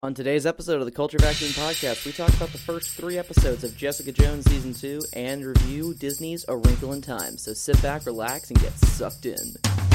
On today's episode of the Culture Vacuum Podcast, we talk about the first 3 episodes of Jessica Jones Season 2 and review Disney's A Wrinkle in Time. So sit back, relax, and get sucked in.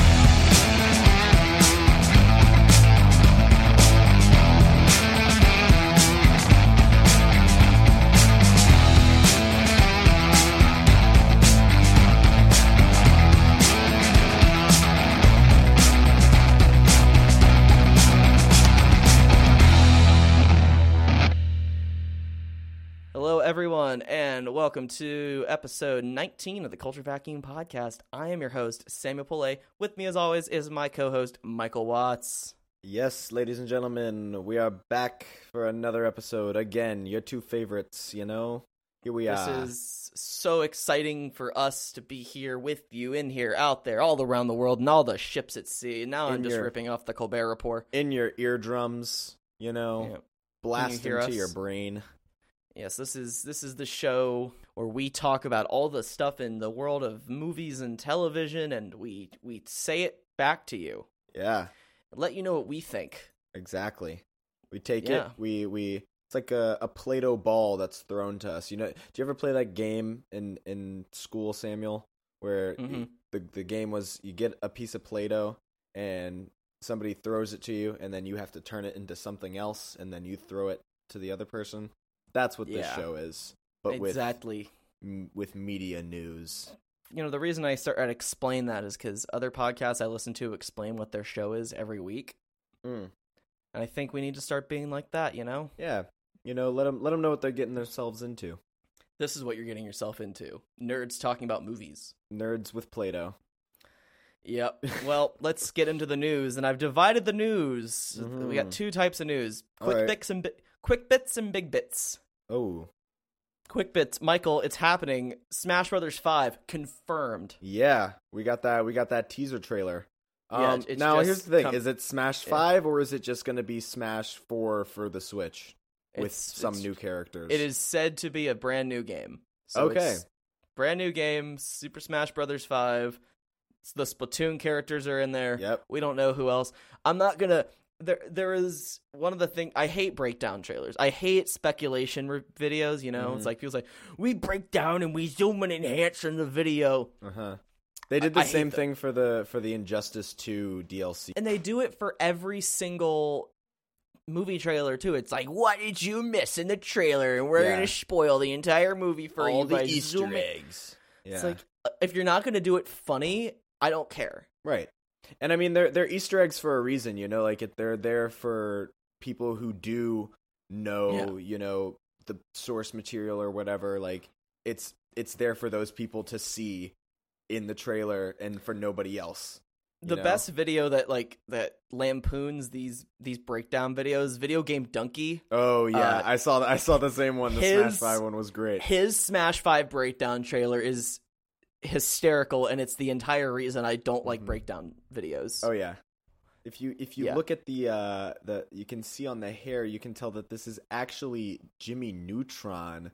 Hello, everyone, and welcome to episode 19 of the Culture Vacuum Podcast. I am your host, Samuel Pillay. With me, as always, is my co-host, Michael Watts. Yes, ladies and gentlemen, we are back for another episode. Again, your 2 favorites, you know? Here we are. This is so exciting for us to be here with you, in here, out there, all around the world, and all the ships at sea. Now I'm just ripping off the Colbert Report. In your eardrums, you know? Yeah. Blast into your brain. Yes, this is the show where we talk about all the stuff in the world of movies and television, and we say it back to you. Yeah. Let you know what we think. Exactly. We take it, we it's like a Play-Doh ball that's thrown to us. You know, do you ever play that game in school, Samuel, where the game was you get a piece of Play-Doh and somebody throws it to you, and then you have to turn it into something else, and then you throw it to the other person? That's what this show is, but exactly with media news. You know, the reason I start to explain that is because other podcasts I listen to explain what their show is every week, and I think we need to start being like that. You know? Yeah. You know, let them know what they're getting themselves into. This is what you're getting yourself into: nerds talking about movies. Nerds with Play-Doh. Yep. Well, let's get into the news, and I've divided the news. We got 2 types of news: quick bits and big bits. Oh. Quick bits, Michael, it's happening. Smash Brothers 5 confirmed. Yeah, we got that teaser trailer. Yeah, now here's the thing: is it Smash 5 or is it just going to be Smash 4 for the Switch with some new characters? It is said to be a brand new game. So okay, it's brand new game, Super Smash Brothers 5. The Splatoon characters are in there. Yep. We don't know who else. I'm not gonna. There is one of the things I hate: breakdown trailers. I hate speculation videos. You know, it's like people say we break down and we zoom and enhance in the video. They did the same thing for the Injustice 2 DLC, and they do it for every single movie trailer too. It's like, what did you miss in the trailer? And we're gonna spoil the entire movie for all you the by Easter zooming. eggs. Yeah. It's like, if you're not gonna do it funny, I don't care. Right. And I mean, they're Easter eggs for a reason, you know, like they're there for people who do know, you know, the source material or whatever. Like it's there for those people to see in the trailer and for nobody else. The best video that lampoons these breakdown videos, Video Game Donkey. Oh yeah, I saw the same one. The Smash 5 one was great. His Smash 5 breakdown trailer is hysterical, and it's the entire reason I don't like breakdown videos. Oh yeah. If you look at the you can see on the hair, you can tell that this is actually Jimmy Neutron.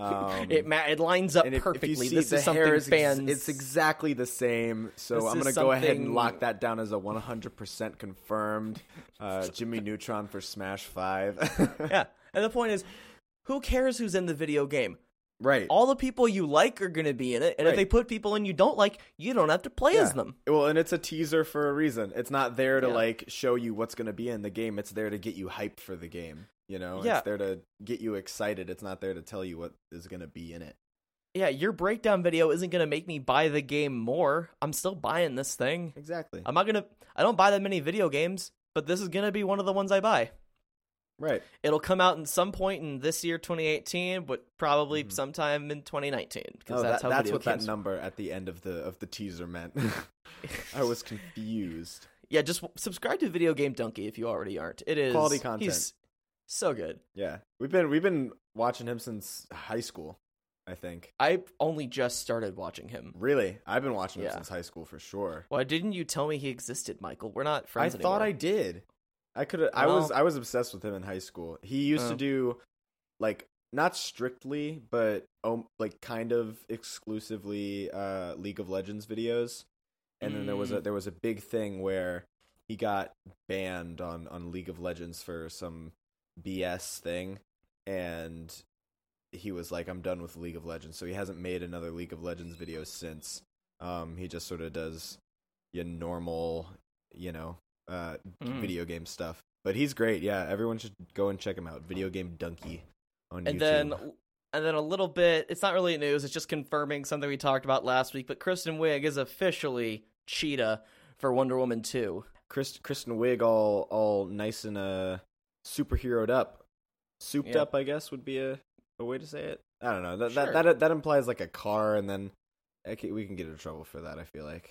It lines up perfectly. If you see, this the is something hair fans. It's exactly the same. So I'm gonna go ahead and lock that down as a 100% confirmed. Jimmy Neutron for Smash 5. Yeah, and the point is, who cares who's in the video game? Right. All the people you like are going to be in it, and if they put people in you don't like, you don't have to play as them. Well, and it's a teaser for a reason. It's not there to like show you what's going to be in the game. It's there to get you hyped for the game. You know, it's there to get you excited. It's not there to tell you what is going to be in it. Yeah, your breakdown video isn't going to make me buy the game more. I'm still buying this thing. Exactly. I don't buy that many video games, but this is going to be one of the ones I buy. Right. It'll come out in some point in this year, 2018, but probably sometime in 2019. Because that's what that number at the end of the teaser meant. I was confused. Yeah, just subscribe to Video Game Donkey if you already aren't. It is quality content. He's so good. Yeah, we've been watching him since high school, I think. I only just started watching him. Really? I've been watching him since high school for sure. Why didn't you tell me he existed, Michael? We're not friends anymore. I thought I did. I could. I was obsessed with him in high school. He used to do, like, not strictly, but like kind of exclusively League of Legends videos. And then there was a big thing where he got banned on League of Legends for some BS thing, and he was like, I'm done with League of Legends. So he hasn't made another League of Legends video since. He just sort of does your normal, video game stuff. But he's great. Yeah, everyone should go and check him out. Video Game Donkey on YouTube. And then a little bit, it's not really news, it's just confirming something we talked about last week, but Kristen Wiig is officially Cheetah for Wonder Woman 2. Kristen Wiig all nice and superheroed up. Souped up, I guess, would be a way to say it. I don't know. That implies like a car, and then we can get into trouble for that, I feel like.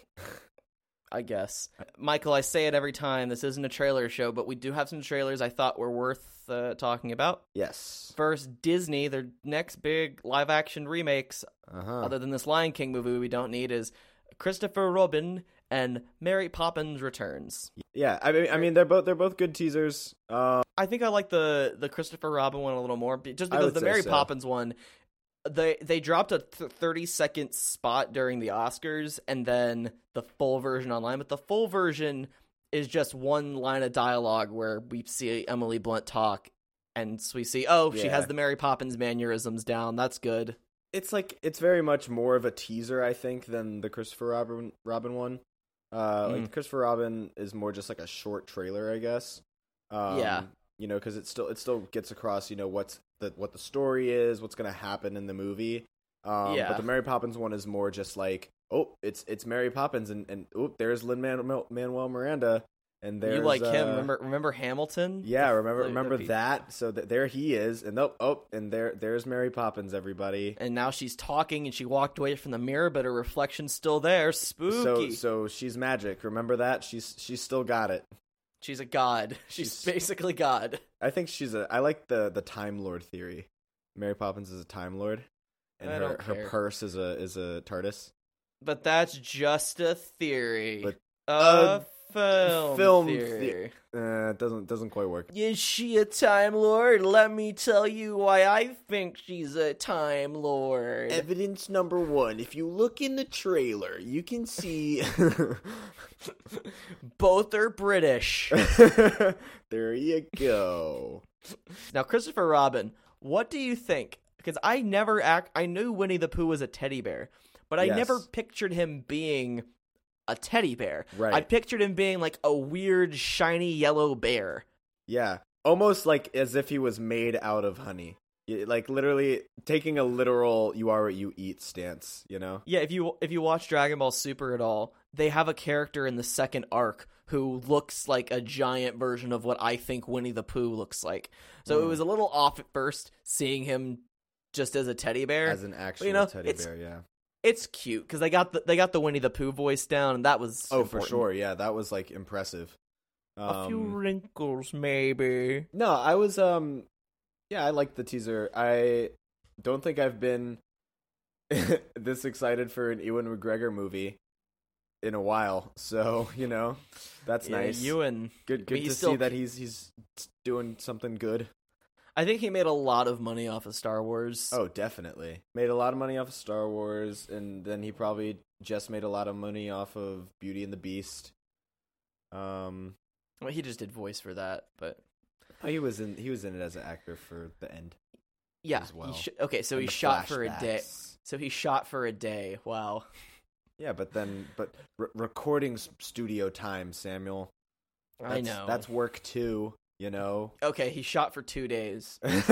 I guess. Michael, I say it every time. This isn't a trailer show, but we do have some trailers I thought were worth talking about. Yes. First, Disney, their next big live-action remakes, other than this Lion King movie we don't need, is Christopher Robin and Mary Poppins Returns. Yeah, I mean they're both good teasers. I think I like the Christopher Robin one a little more, just because the Mary Poppins one, they dropped a 30-second spot during the Oscars and then the full version online, but the full version is just one line of dialogue where we see Emily Blunt talk, and we see, she has the Mary Poppins mannerisms down. That's good. It's very much more of a teaser, I think, than the Christopher Robin one. Like the Christopher Robin is more just like a short trailer, I guess. Because it still gets across, what the story is, what's gonna happen in the movie. But the Mary Poppins one is more just like, it's Mary Poppins, and there's Lin-Manuel Miranda, and there's you like him. Remember Hamilton? Yeah, remember that. So there he is, and and there's Mary Poppins, everybody. And now she's talking, and she walked away from the mirror, but her reflection's still there. Spooky. So she's magic. Remember that? She's still got it. She's a god. She's basically God. I think I like the Time Lord theory. Mary Poppins is a Time Lord, and her purse is a TARDIS. But that's just a theory. But film theory. It doesn't quite work. Is she a Time Lord? Let me tell you why I think she's a Time Lord. Evidence number 1. If you look in the trailer, you can see... Both are British. There you go. Now, Christopher Robin, what do you think? Because I knew Winnie the Pooh was a teddy bear, but I never pictured him being a teddy bear. Right. I pictured him being like a weird, shiny yellow bear. Yeah. Almost like as if he was made out of honey. Like literally taking a literal you are what you eat stance, Yeah, if you watch Dragon Ball Super at all, they have a character in the second arc who looks like a giant version of what I think Winnie the Pooh looks like. So it was a little off at first seeing him just as a teddy bear. As an actual teddy bear, yeah. It's cute because they got the Winnie the Pooh voice down, and that was important. For sure, yeah, that was like impressive. A few wrinkles, maybe. No, I was I liked the teaser. I don't think I've been this excited for an Ewan McGregor movie in a while. So that's nice. Ewan, good to see that he's doing something good. I think he made a lot of money off of Star Wars. Oh, definitely. Made a lot of money off of Star Wars, and then he probably just made a lot of money off of Beauty and the Beast. Well, he just did voice for that, but he was in it as an actor for the end. Yeah. As well. So he shot for a day. So he shot for a day. Wow. Yeah, but recording studio time, Samuel. I know. That's work too. Okay, he shot for 2 days. That's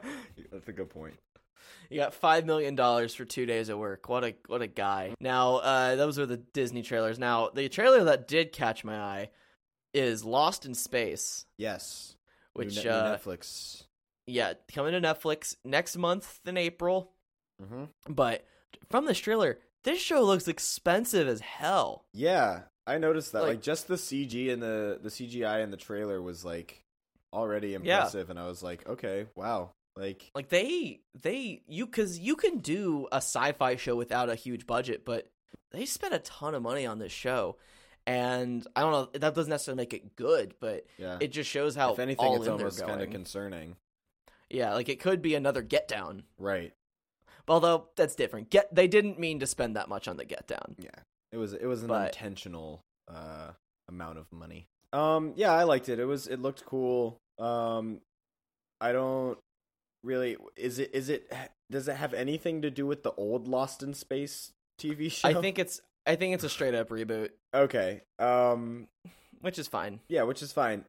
a good point. You got $5 million for 2 days of work. What a guy. Now, those are the Disney trailers. Now, the trailer that did catch my eye is Lost in Space. Yes. Which new Netflix. Yeah, coming to Netflix next month in April. Mm-hmm. But from this trailer, this show looks expensive as hell. Yeah, I noticed that. Like just the CG and the CGI in the trailer was like already impressive, and I was like, okay, wow. Like because you can do a sci-fi show without a huge budget, but they spent a ton of money on this show. And I don't know, that doesn't necessarily make it good, but it just shows how, if anything, it's almost kind of concerning. Yeah, like it could be another Get Down. Right. Although that's different. They didn't mean to spend that much on the Get Down. Yeah. It was an intentional amount of money. Yeah, I liked it. It looked cool. I don't really. Is it? Does it have anything to do with the old Lost in Space TV show? I think it's a straight up reboot. Okay. Which is fine. Yeah, which is fine.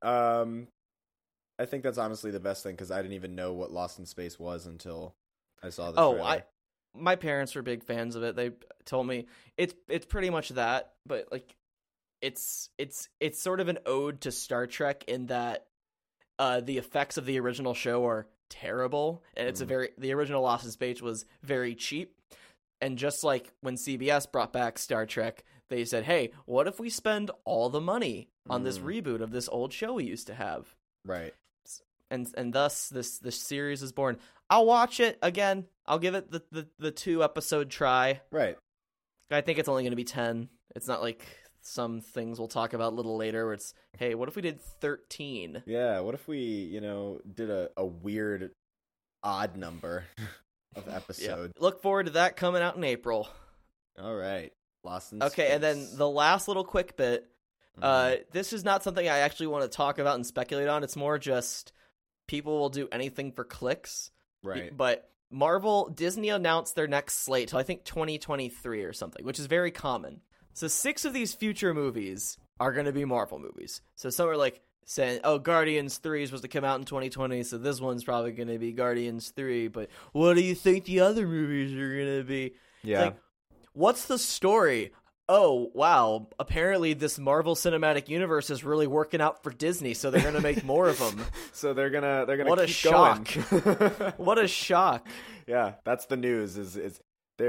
I think that's honestly the best thing because I didn't even know what Lost in Space was until I saw the trailer. My parents were big fans of it. They told me it's pretty much that, but like it's sort of an ode to Star Trek in that the effects of the original show are terrible, and it's the original Lost in Space was very cheap. And just like when CBS brought back Star Trek, they said, "Hey, what if we spend all the money on this reboot of this old show we used to have?" Right. And thus this series is born. I'll watch it again. I'll give it the 2-episode try. Right. I think it's only going to be 10. It's not like some things we'll talk about a little later where it's, hey, what if we did 13? Yeah, what if we, did a weird odd number of episode. Yeah. Look forward to that coming out in April. All right. Lost in Space. Okay, and then the last little quick bit. This is not something I actually want to talk about and speculate on. It's more just people will do anything for clicks. Right. But Disney announced their next slate till I think 2023 or something, which is very common. So 6 of these future movies are going to be Marvel movies. So some are like saying, oh, Guardians 3 is supposed to come out in 2020, so this one's probably going to be Guardians 3, but what do you think the other movies are going to be? Yeah. Like, what's the story? Oh, wow, apparently this Marvel Cinematic Universe is really working out for Disney, so they're going to make more of them. So they're gonna what keep a shock. going. What a shock. Yeah, that's the news is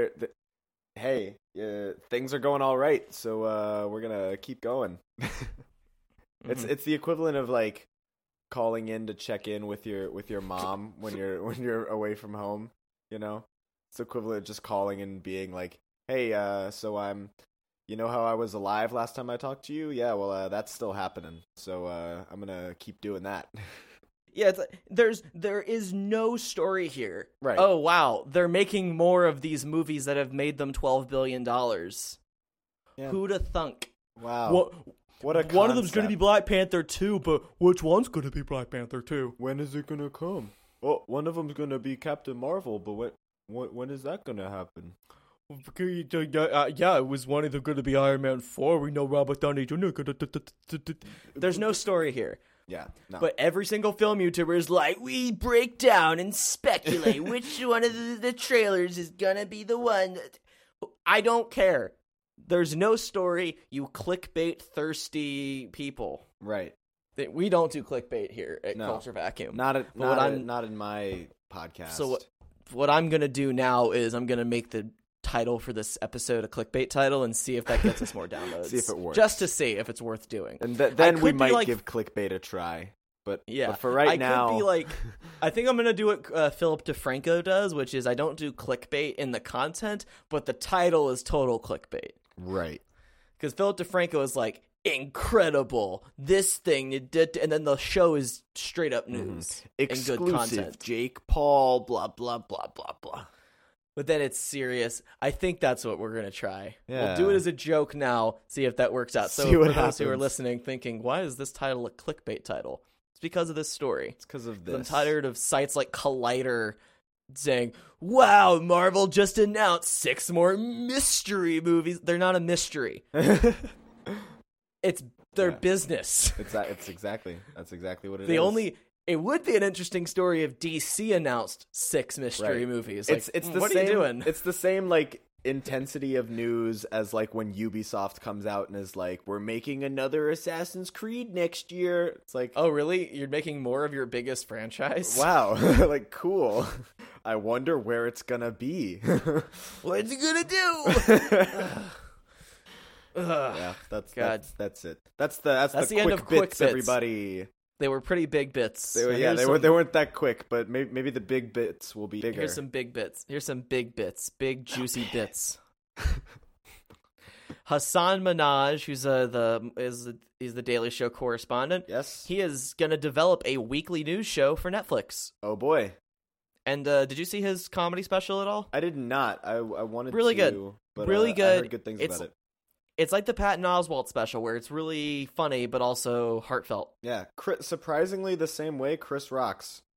hey, things are going all right, so we're going to keep going. It's the equivalent of like calling in to check in with your mom when you're away from home, It's equivalent of just calling and being like, "Hey, so you know how I was alive last time I talked to you? Yeah, well, that's still happening. So I'm gonna keep doing that." Yeah, it's like, there is no story here. Right. Oh wow, they're making more of these movies that have made them $12 billion. Yeah. Who'da thunk? Wow. What a concept. One of them's gonna be Black Panther 2, but which one's gonna be Black Panther 2? When is it gonna come? Oh, one of them's gonna be Captain Marvel, but when is that gonna happen? Yeah, it was one of them going to be Iron Man 4. We know Robert Downey Jr. There's no story here. Yeah, no. But every single film YouTuber is like, we break down and speculate which one of the trailers is going to be the one. I don't care. There's no story, you clickbait thirsty people. Right. We don't do clickbait here at Culture Vacuum. Not in my podcast. So what I'm going to do now is I'm going to make the title for this episode a clickbait title and see if that gets us more downloads. See if it works. Just to see if it's worth doing. And then we might give clickbait a try. But for right now... could be like, I think I'm going to do what Philip DeFranco does, which is I don't do clickbait in the content, but the title is total clickbait. Right. Because Philip DeFranco is like, incredible, this thing, and then the show is straight up news. Exclusive, and good content. Jake Paul, blah, blah, blah, blah, blah. But then it's serious. I think that's what we're going to try. Yeah. We'll do it as a joke now, see if that works out. So see what for happens. Those who are listening thinking, why is this title a clickbait title? It's because of this story. It's because of this. I'm tired of sites like Collider saying, wow, Marvel just announced 6 more mystery movies. They're not a mystery. It's their business. That's exactly what it is. It would be an interesting story if DC announced 6 mystery movies. Like, it's the what same, are you doing? It's the same like intensity of news as like when Ubisoft comes out and is like, we're making another Assassin's Creed next year. It's like, oh really? You're making more of your biggest franchise? Wow. Like, cool. I wonder where it's gonna be. What's it gonna do? Yeah, that's it. That's the end quick of quick bits, everybody. They were pretty big bits. They weren't that quick, but maybe the big bits will be bigger. Here's some big bits. Big juicy bits. Hassan Minhaj, who's is the Daily Show correspondent. Yes, he is going to develop a weekly news show for Netflix. Oh boy! And did you see his comedy special at all? I did not. I wanted really to. Good. But, really good. I heard good things about it. It's like the Patton Oswalt special, where it's really funny but also heartfelt. Yeah, surprisingly the same way Chris rocks.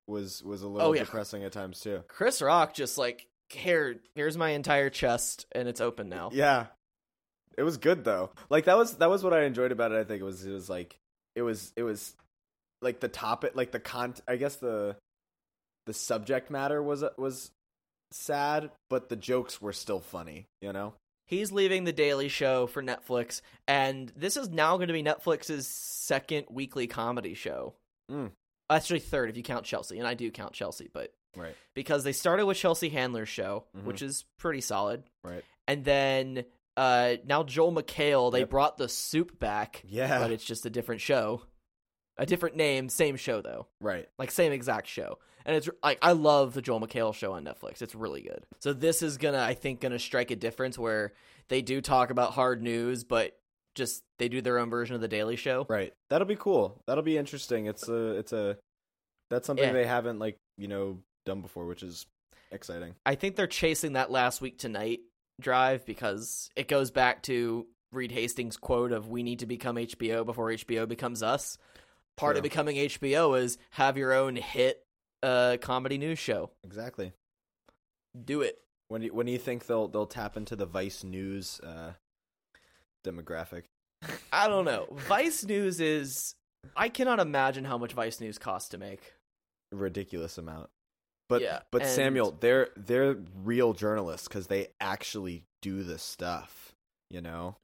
was a little depressing at times too. Chris Rock just like, here's my entire chest and it's open now. Yeah. It was good though. Like that was what I enjoyed about it. I think it was like it was like the topic, like I guess the subject matter was sad, but the jokes were still funny, you know? He's leaving The Daily Show for Netflix, and this is now going to be Netflix's second weekly comedy show. Actually, third if you count Chelsea, and I do count Chelsea, but right, because they started with Chelsea Handler's show, which is pretty solid, right, and then now Joel McHale, they brought The Soup back, but it's just a different show, a different name, same show though, right, like same exact show. And it's like, I love the Joel McHale show on Netflix. It's really good. So this is I think gonna strike a difference where they do talk about hard news, but just they do their own version of The Daily Show. Right. That'll be cool. That'll be interesting. That's something they haven't done before, which is exciting. I think they're chasing that last week tonight drive because it goes back to Reed Hastings' quote of "We need to become HBO before HBO becomes us." Part of becoming HBO is have your own hit comedy news show. Exactly. Do it. When do you think they'll tap into the Vice News demographic? I don't know. Vice News I cannot imagine how much Vice News costs to make. A ridiculous amount. But Samuel, they're real journalists because they actually do the stuff, you know?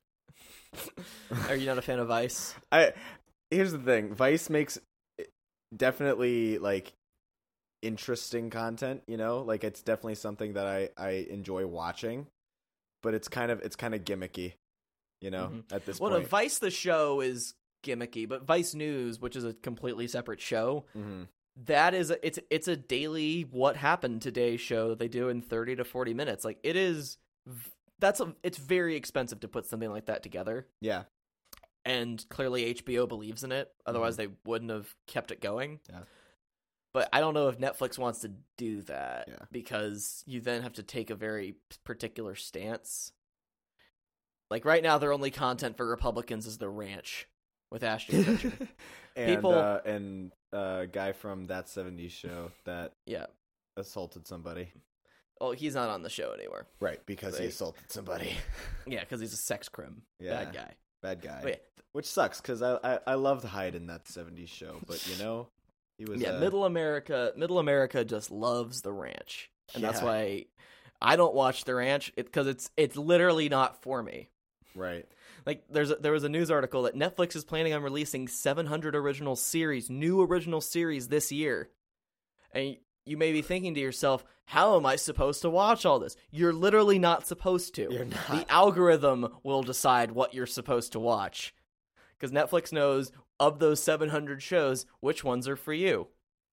Are you not a fan of Vice? Here's the thing. Vice makes definitely like interesting content, you know? Like it's definitely something that I enjoy watching, but it's kind of gimmicky, you know, at this point. Well, Vice the show is gimmicky, but Vice News, which is a completely separate show, that is it's a daily what happened today show that they do in 30 to 40 minutes. Like it's very expensive to put something like that together. Yeah. And clearly HBO believes in it, otherwise they wouldn't have kept it going. Yeah. But I don't know if Netflix wants to do that because you then have to take a very particular stance. Like right now, their only content for Republicans is The Ranch with Ashton Kutcher. and a guy from That 70s Show that assaulted somebody. Oh, he's not on the show anymore. Right, because he assaulted somebody. Yeah, because he's a sex crim. Yeah. Bad guy. Wait. Which sucks because I loved Hyde in That 70s Show, but you know. He was, Middle America just loves The Ranch, and that's why I don't watch The Ranch because it's literally not for me. Right. Like there was a news article that Netflix is planning on releasing 700 new original series this year, and you may be thinking to yourself, "How am I supposed to watch all this?" You're literally not supposed to. You're not. The algorithm will decide what you're supposed to watch, because Netflix knows of those 700 shows, which ones are for you.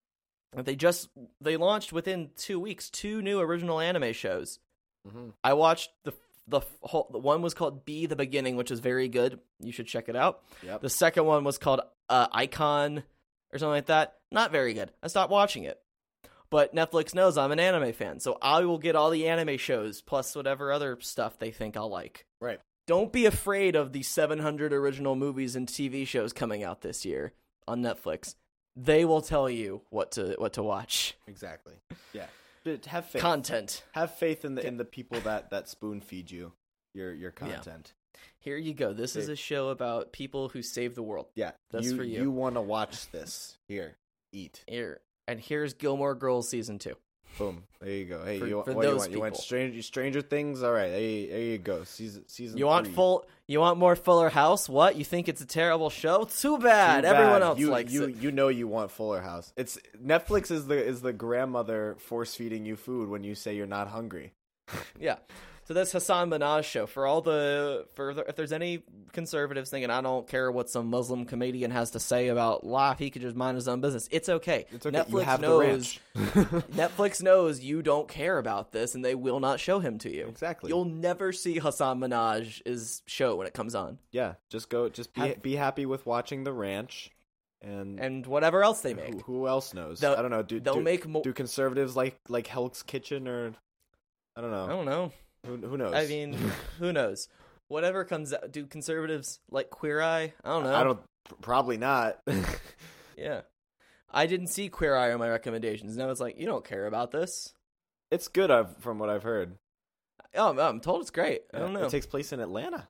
They launched within 2 weeks 2 new original anime shows. I watched the one was called Be the Beginning, which is very good. You should check it out. Yep. The second one was called Icon or something like that. Not very good. I stopped watching it. But Netflix knows I'm an anime fan, so I will get all the anime shows plus whatever other stuff they think I'll like. Right. Don't be afraid of the 700 original movies and TV shows coming out this year on Netflix. They will tell you what to watch. Exactly. Yeah. Have faith. Content. Have faith in the people that spoon feed you your content. Yeah. Here you go. This is a show about people who save the world. Yeah. That's for you. You want to watch this. Here. Eat. Here. And here's Gilmore Girls season 2. Boom. There you go. Hey, you want Stranger Things? All right. There you go. Season You want 3. You want more Fuller House? What? You think it's a terrible show? Too bad. Everyone else likes it. You know you want Fuller House. It's Netflix is the grandmother force feeding you food when you say you're not hungry. Yeah. So that's Hassan Minhaj show. If there's any conservatives thinking I don't care what some Muslim comedian has to say about life, he could just mind his own business. It's okay. Netflix knows. Netflix knows you don't care about this, and they will not show him to you. Exactly. You'll never see Hassan Minhaj's show when it comes on. Yeah. Just be happy with watching The Ranch. And whatever else they make. Who else knows? I don't know. Do conservatives like Hell's Kitchen or I don't know. I don't know. Who knows? I mean, who knows? Whatever comes out. Do conservatives like Queer Eye? I don't know. Probably not. Yeah. I didn't see Queer Eye on my recommendations. Now it's like, you don't care about this. It's good, from what I've heard. Oh, I'm told it's great. I don't know. It takes place in Atlanta.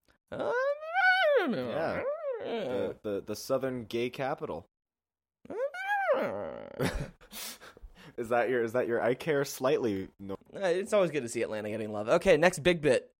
Yeah. The Southern gay capital. Is that your I care slightly? No. It's always good to see Atlanta getting love. Okay, next big bit.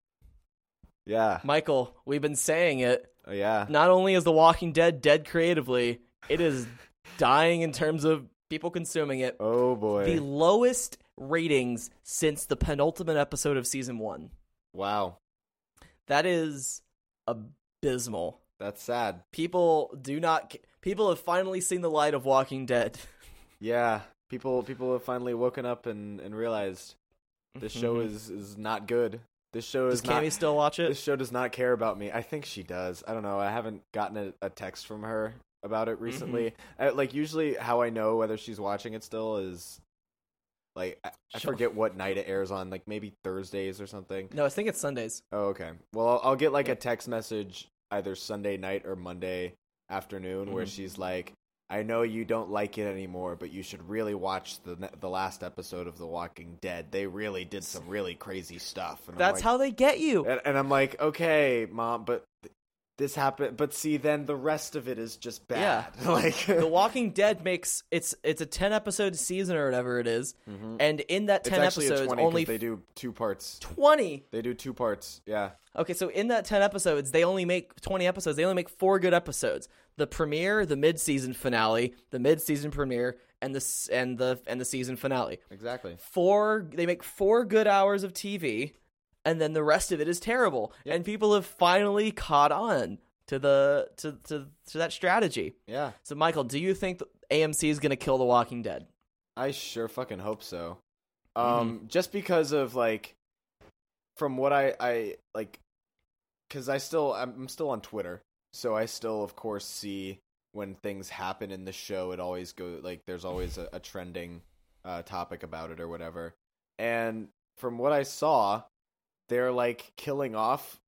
Yeah. Michael, we've been saying it. Oh, yeah. Not only is The Walking Dead dead creatively, it is dying in terms of people consuming it. Oh, boy. The lowest ratings since the penultimate episode of season 1. Wow. That is abysmal. That's sad. People have finally seen the light of Walking Dead. Yeah. People have finally woken up and realized this show is not good. This show is Does Cammy still watch it? This show does not care about me. I think she does. I don't know. I haven't gotten a text from her about it recently. Usually how I know whether she's watching it still is like I forget what night it airs on, like maybe Thursdays or something. No, I think it's Sundays. Oh, okay. Well, I'll get like a text message either Sunday night or Monday afternoon where she's like, I know you don't like it anymore, but you should really watch the last episode of The Walking Dead. They really did some really crazy stuff. And that's how they get you. And I'm like, okay, Mom, but this happened. But see, then the rest of it is just bad. Yeah. Like The Walking Dead makes it's a 10-episode season or whatever it is, and in that 10 episodes, 20, only they do 2 parts. 20. They do 2 parts. Yeah. Okay, so in that 10 episodes, they only make 20 episodes. They only make 4 good episodes. The premiere, the mid-season finale, the mid-season premiere, and the season finale. Exactly. They make 4 good hours of TV, and then the rest of it is terrible. Yep. And people have finally caught on to that strategy. Yeah. So Michael, do you think AMC is going to kill The Walking Dead? I sure fucking hope so. Just because of like, from what I like, because I'm still on Twitter. So I still, of course, see when things happen in the show, it always goes, like, there's always a trending topic about it or whatever. And from what I saw, they're, like, killing off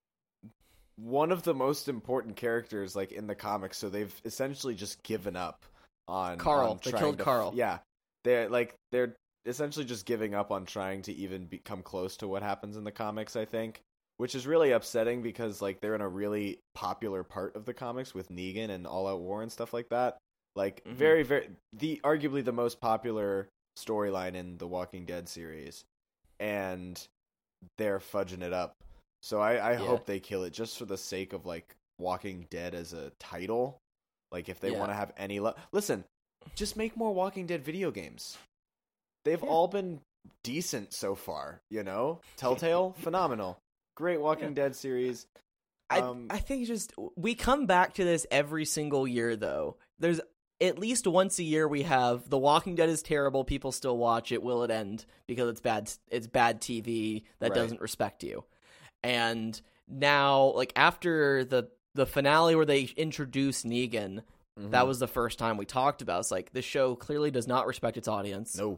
one of the most important characters, like, in the comics. So they've essentially just given up on Carl. They killed Carl. Yeah. They're essentially just giving up on trying to even come close to what happens in the comics, I think. Which is really upsetting because, like, they're in a really popular part of the comics with Negan and All Out War and stuff like that. Like, very, very... arguably the most popular storyline in the Walking Dead series. And they're fudging it up. So I hope they kill it just for the sake of, like, Walking Dead as a title. Like, if they want to have any... Listen, just make more Walking Dead video games. They've all been decent so far, you know? Telltale, phenomenal. Great Walking Dead series. I think just we come back to this every single year, though. There's at least once a year we have The Walking Dead is terrible. People still watch it. Will it end? Because it's bad. It's bad TV that doesn't respect you. And now, like after the finale where they introduced Negan, that was the first time we talked about. It's like this show clearly does not respect its audience. No.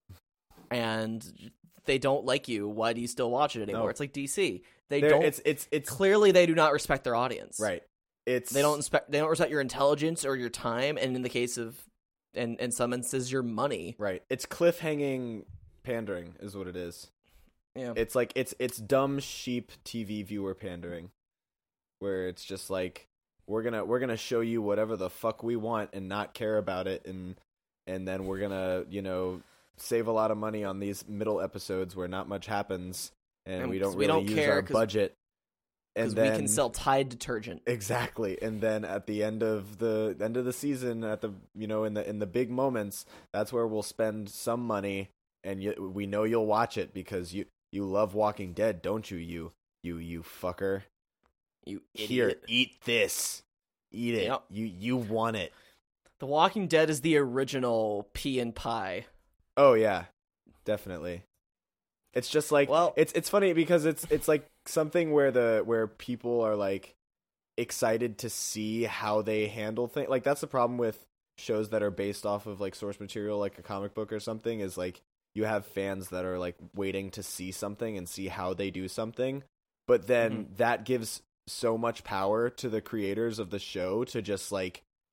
And they don't like you. Why do you still watch it anymore? No. It's like DC. They don't. It's clearly they do not respect their audience. Right. They don't respect your intelligence or your time, and in the case of, and in some instances, your money. Right. It's cliffhanging pandering, is what it is. Yeah. It's like it's dumb sheep TV viewer pandering, where it's just like we're gonna show you whatever the fuck we want and not care about it, and then we're gonna save a lot of money on these middle episodes where not much happens and we don't really use our budget, and then we can sell Tide detergent. Exactly. And then at the end of the season, at the in the big moments, that's where we'll spend some money, and we know you'll watch it because you love Walking Dead, don't you? You fucker. You idiot. Here, eat this. Eat it. Yep. You want it. The Walking Dead is the original pea and pie. Oh yeah, definitely. It's just like, well, it's funny because it's like something where people are like excited to see how they handle things. Like that's the problem with shows that are based off of like source material, like a comic book or something, is like you have fans that are like waiting to see something and see how they do something, but then that gives so much power to the creators of the show to just like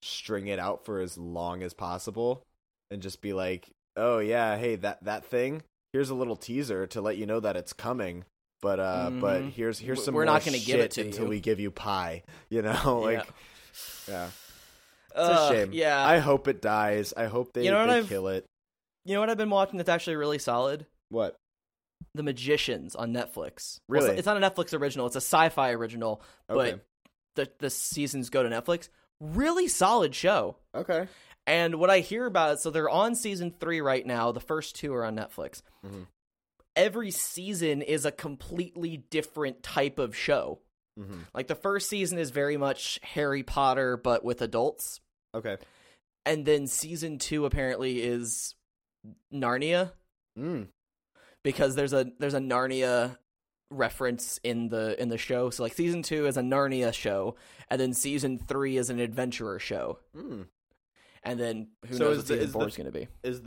string it out for as long as possible and just be like, oh yeah, hey, that thing, here's a little teaser to let you know that it's coming. But here's some we're more not going to give it to until you we give you pie, like yeah. It's a shame. Yeah. I hope it dies. I hope they kill it. You know what I've been watching that's actually really solid? What? The Magicians on Netflix. Really? Well, it's not a Netflix original. It's a sci-fi original, Okay. but the seasons go to Netflix. Really solid show. Okay. And what I hear about it, so they're on season 3 right now. The first 2 are on Netflix. Mm-hmm. Every season is a completely different type of show. Mm-hmm. Like the first season is very much Harry Potter, but with adults. Okay. And then season 2 apparently is Narnia. Because there's a Narnia reference in the show. So like season 2 is a Narnia show, and then season 3 is an adventurer show. And then who knows what season 4 is going to be? Is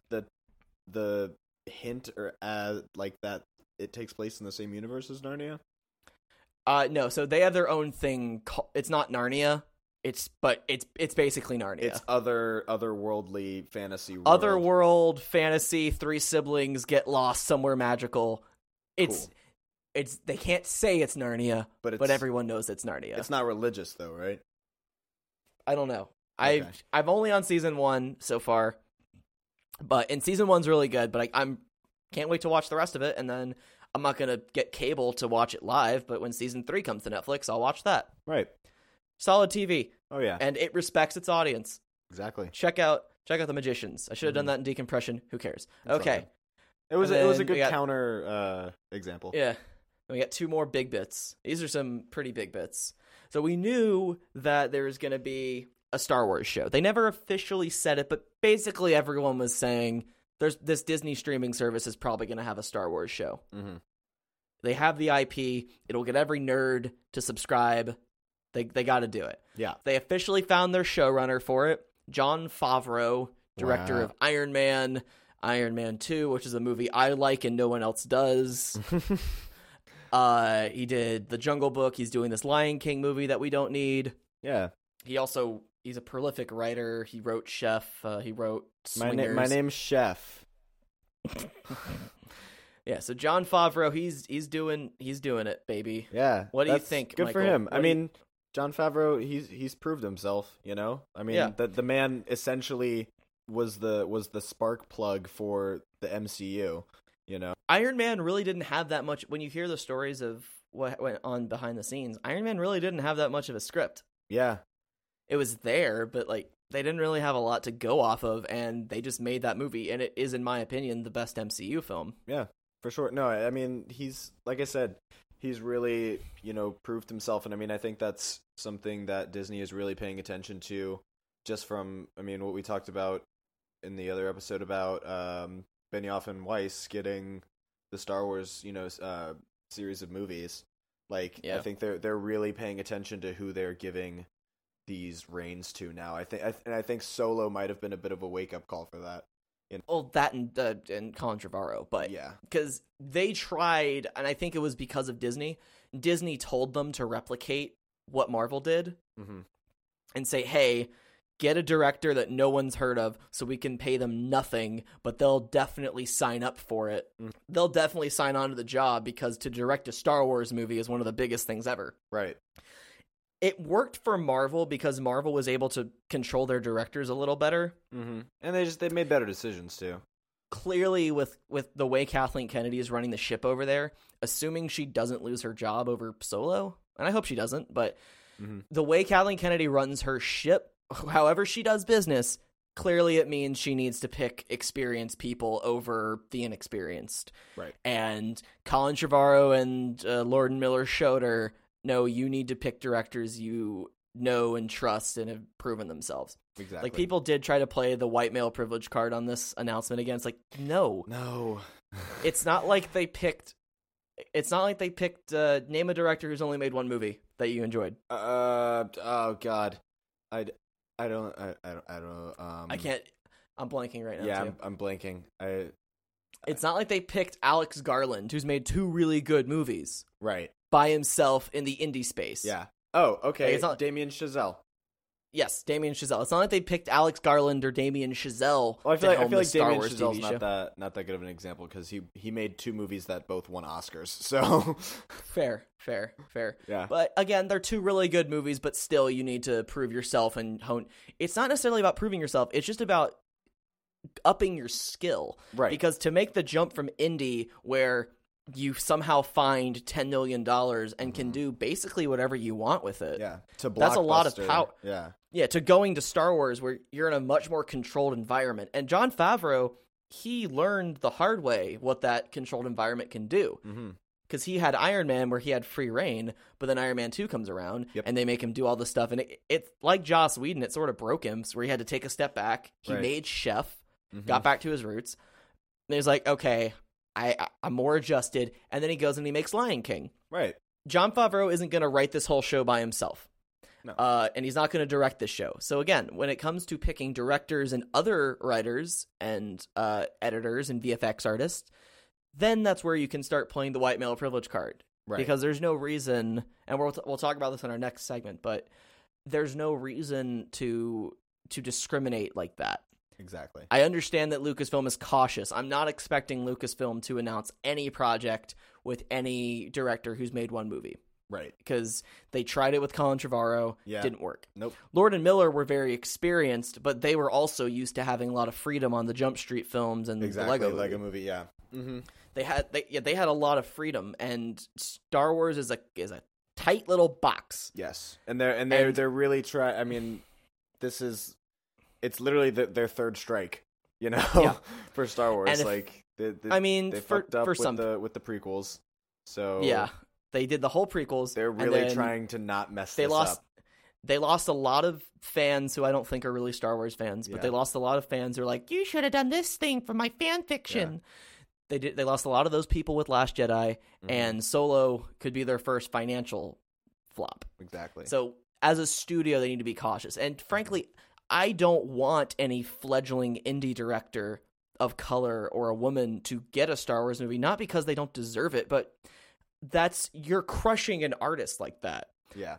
the hint or like that it takes place in the same universe as Narnia? No. So they have their own thing. It's not Narnia. It's basically Narnia. It's otherworldly fantasy world. Otherworld fantasy. 3 siblings get lost somewhere magical. It's they can't say it's Narnia, but everyone knows it's Narnia. It's not religious though, right? I don't know. Okay. I've only on season 1 so far, and season 1's really good. But I'm can't wait to watch the rest of it, and then I'm not gonna get cable to watch it live. But when season 3 comes to Netflix, I'll watch that. Right. Solid TV. Oh yeah. And it respects its audience. Exactly. Check out The Magicians. I should have done that in decompression. Who cares? That's okay. It was a good counter example. Yeah. And we got 2 more big bits. These are some pretty big bits. So we knew that there was going to be a Star Wars show. They never officially said it, but basically everyone was saying this Disney streaming service is probably going to have a Star Wars show. Mm-hmm. They have the IP. It'll get every nerd to subscribe. They got to do it. Yeah. They officially found their showrunner for it, Jon Favreau, director of Iron Man 2, which is a movie I like and no one else does. He did The Jungle Book. He's doing this Lion King movie that we don't need. Yeah. He's a prolific writer. He wrote Chef. He wrote Swingers. My name's Chef. Yeah, so Jon Favreau, he's doing it, baby. Yeah. What do you think? Good Michael? for him. I mean, Jon Favreau, he's proved himself, you know? I mean, the man essentially was the spark plug for the MCU, you know? Iron Man really didn't have that much. When you hear the stories of what went on behind the scenes, Iron Man really didn't have that much of a script. Yeah. It was there, but like they didn't really have a lot to go off of, and they just made that movie, and it is, in my opinion, the best MCU film. Yeah, for sure. No, I mean, he's, like I said, he's really, proved himself, and I mean, I think that's something that Disney is really paying attention to, just from, what we talked about in the other episode about Benioff and Weiss getting the Star Wars, series of movies. Like, yeah. I think they're really paying attention to who they're giving these reins to now. I think Solo might have been a bit of a wake up call for that. Well, that and Colin Trevorrow, but yeah, because they tried, and I think it was because of Disney. Disney told them to replicate what Marvel did, and say, "Hey, get a director that no one's heard of, so we can pay them nothing, but they'll definitely sign up for it. They'll definitely sign on to the job because to direct a Star Wars movie is one of the biggest things ever." Right. It worked for Marvel because Marvel was able to control their directors a little better. And they made better decisions too. Clearly, with the way Kathleen Kennedy is running the ship over there, assuming she doesn't lose her job over Solo, and I hope she doesn't, but the way Kathleen Kennedy runs her ship, however she does business, clearly it means she needs to pick experienced people over the inexperienced. Right. And Colin Trevorrow and Lord and Miller showed her, no, you need to pick directors you know and trust and have proven themselves. Exactly. Like, people did try to play the white male privilege card on this announcement again. It's like, no. It's not like they picked name a director who's only made one movie that you enjoyed. Oh God. I don't know. I can't. I'm blanking right now. Yeah, too. I'm blanking. It's not like they picked Alex Garland, who's made 2 really good movies. Right. By himself in the indie space. Yeah. Oh, okay. Like, it's not Damien Chazelle. Yes, Damien Chazelle. It's not like they picked Alex Garland or Damien Chazelle. Well, I feel like Star Damien Wars Chazelle's TV show. not that good of an example because he made 2 movies that both won Oscars. So Fair. Yeah. But again, they're 2 really good movies, but still you need to prove yourself and hone. It's not necessarily about proving yourself. It's just about upping your skill. Right. Because to make the jump from indie where you somehow find $10 million and can do basically whatever you want with it. Yeah. To That's a lot of Blockbuster, power. Yeah. Yeah, to going to Star Wars where you're in a much more controlled environment. And Jon Favreau, he learned the hard way what that controlled environment can do. Because he had Iron Man where he had free reign, but then Iron Man 2 comes around and they make him do all this stuff. And it's like Joss Whedon, it sort of broke him, where he had to take a step back. He made Chef, got back to his roots. And he's like, okay, I'm more adjusted. And then he goes and he makes Lion King. Right. Jon Favreau isn't going to write this whole show by himself. No. And he's not going to direct this show. So again, when it comes to picking directors and other writers and editors and VFX artists, then that's where you can start playing the white male privilege card. Right. Because there's no reason, and we'll talk about this in our next segment, but there's no reason to discriminate like that. Exactly. I understand that Lucasfilm is cautious. I'm not expecting Lucasfilm to announce any project with any director who's made one movie. Right. Because they tried it with Colin Trevorrow. Yeah. Didn't work. Nope. Lord and Miller were very experienced, but they were also used to having a lot of freedom on the Jump Street films and the Lego movie. Yeah. Mm-hmm. They had a lot of freedom, and Star Wars is a tight little box. Yes. And they're really trying. I mean, it's literally their third strike, for Star Wars. They fucked up with the prequels. So yeah, they did the whole prequels. They're really trying to not mess this up. They lost a lot of fans who I don't think are really Star Wars fans, but they lost a lot of fans who are like, you should have done this thing for my fan fiction. Yeah. They lost a lot of those people with Last Jedi, and Solo could be their first financial flop. Exactly. So as a studio, they need to be cautious. And frankly, I don't want any fledgling indie director of color or a woman to get a Star Wars movie, not because they don't deserve it, but you're crushing an artist like that. Yeah.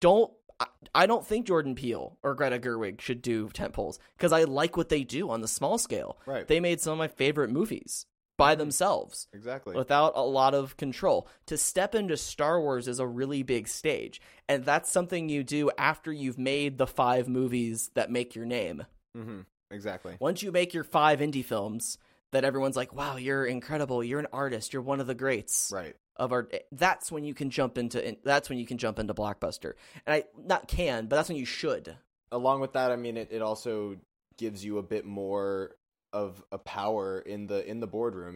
I don't think Jordan Peele or Greta Gerwig should do tentpoles because I like what they do on the small scale. Right. They made some of my favorite movies by themselves. Exactly. Without a lot of control. To step into Star Wars is a really big stage. And that's something you do after you've made the 5 movies that make your name. Mm-hmm. Exactly. Once you make your 5 indie films that everyone's like, wow, you're incredible. You're an artist. You're one of the greats. Right. That's when you can jump into Blockbuster. And but that's when you should. Along with that, I mean, it also gives you a bit more of a power in the boardroom,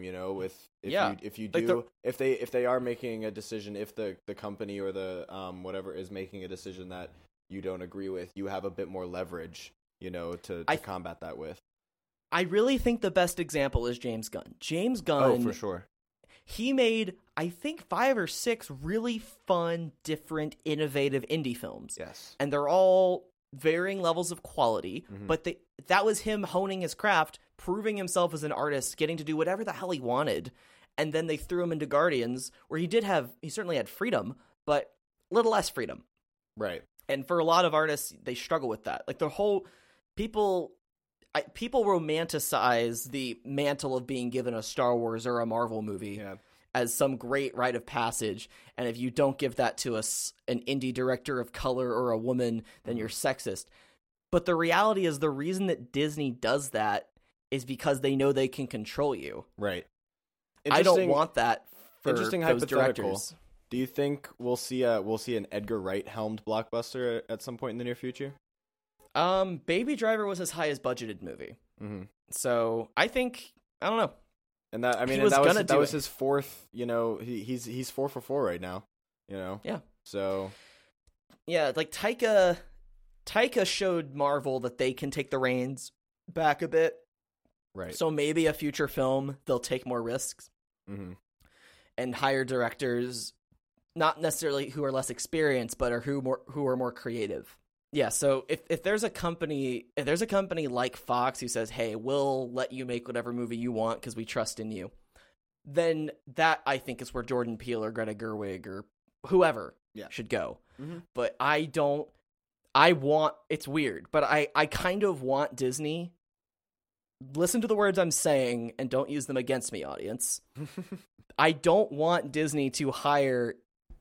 if they are making a decision, if the company or the whatever is making a decision that you don't agree with, you have a bit more leverage, to combat that with. I really think the best example is James Gunn. James Gunn, oh, for sure. He made, I think, 5 or 6 really fun, different, innovative indie films. Yes. And they're all varying levels of quality, but that was him honing his craft, proving himself as an artist, getting to do whatever the hell he wanted. And then they threw him into Guardians, where he certainly had freedom, but a little less freedom. Right. And for a lot of artists, they struggle with that. Like people romanticize the mantle of being given a Star Wars or a Marvel movie as some great rite of passage. And if you don't give that to an indie director of color or a woman, then you're sexist. But the reality is the reason that Disney does that is because they know they can control you. Right. I don't want that for interesting those hypothetical. directors. Do you think we'll see an Edgar Wright helmed blockbuster at some point in the near future? Baby Driver was his highest budgeted movie. Mm-hmm. So I think, I don't know. And that was his 4th, he's 4 for 4 right now, Yeah. So yeah, like Taika showed Marvel that they can take the reins back a bit. Right. So maybe a future film, they'll take more risks and hire directors, not necessarily who are less experienced, but who are more creative. Yeah, so if there's a company like Fox who says, "Hey, we'll let you make whatever movie you want because we trust in you," then that I think is where Jordan Peele or Greta Gerwig or whoever should go. Mm-hmm. But I it's weird, but I kind of want Disney, listen to the words I'm saying and don't use them against me, audience. I don't want Disney to hire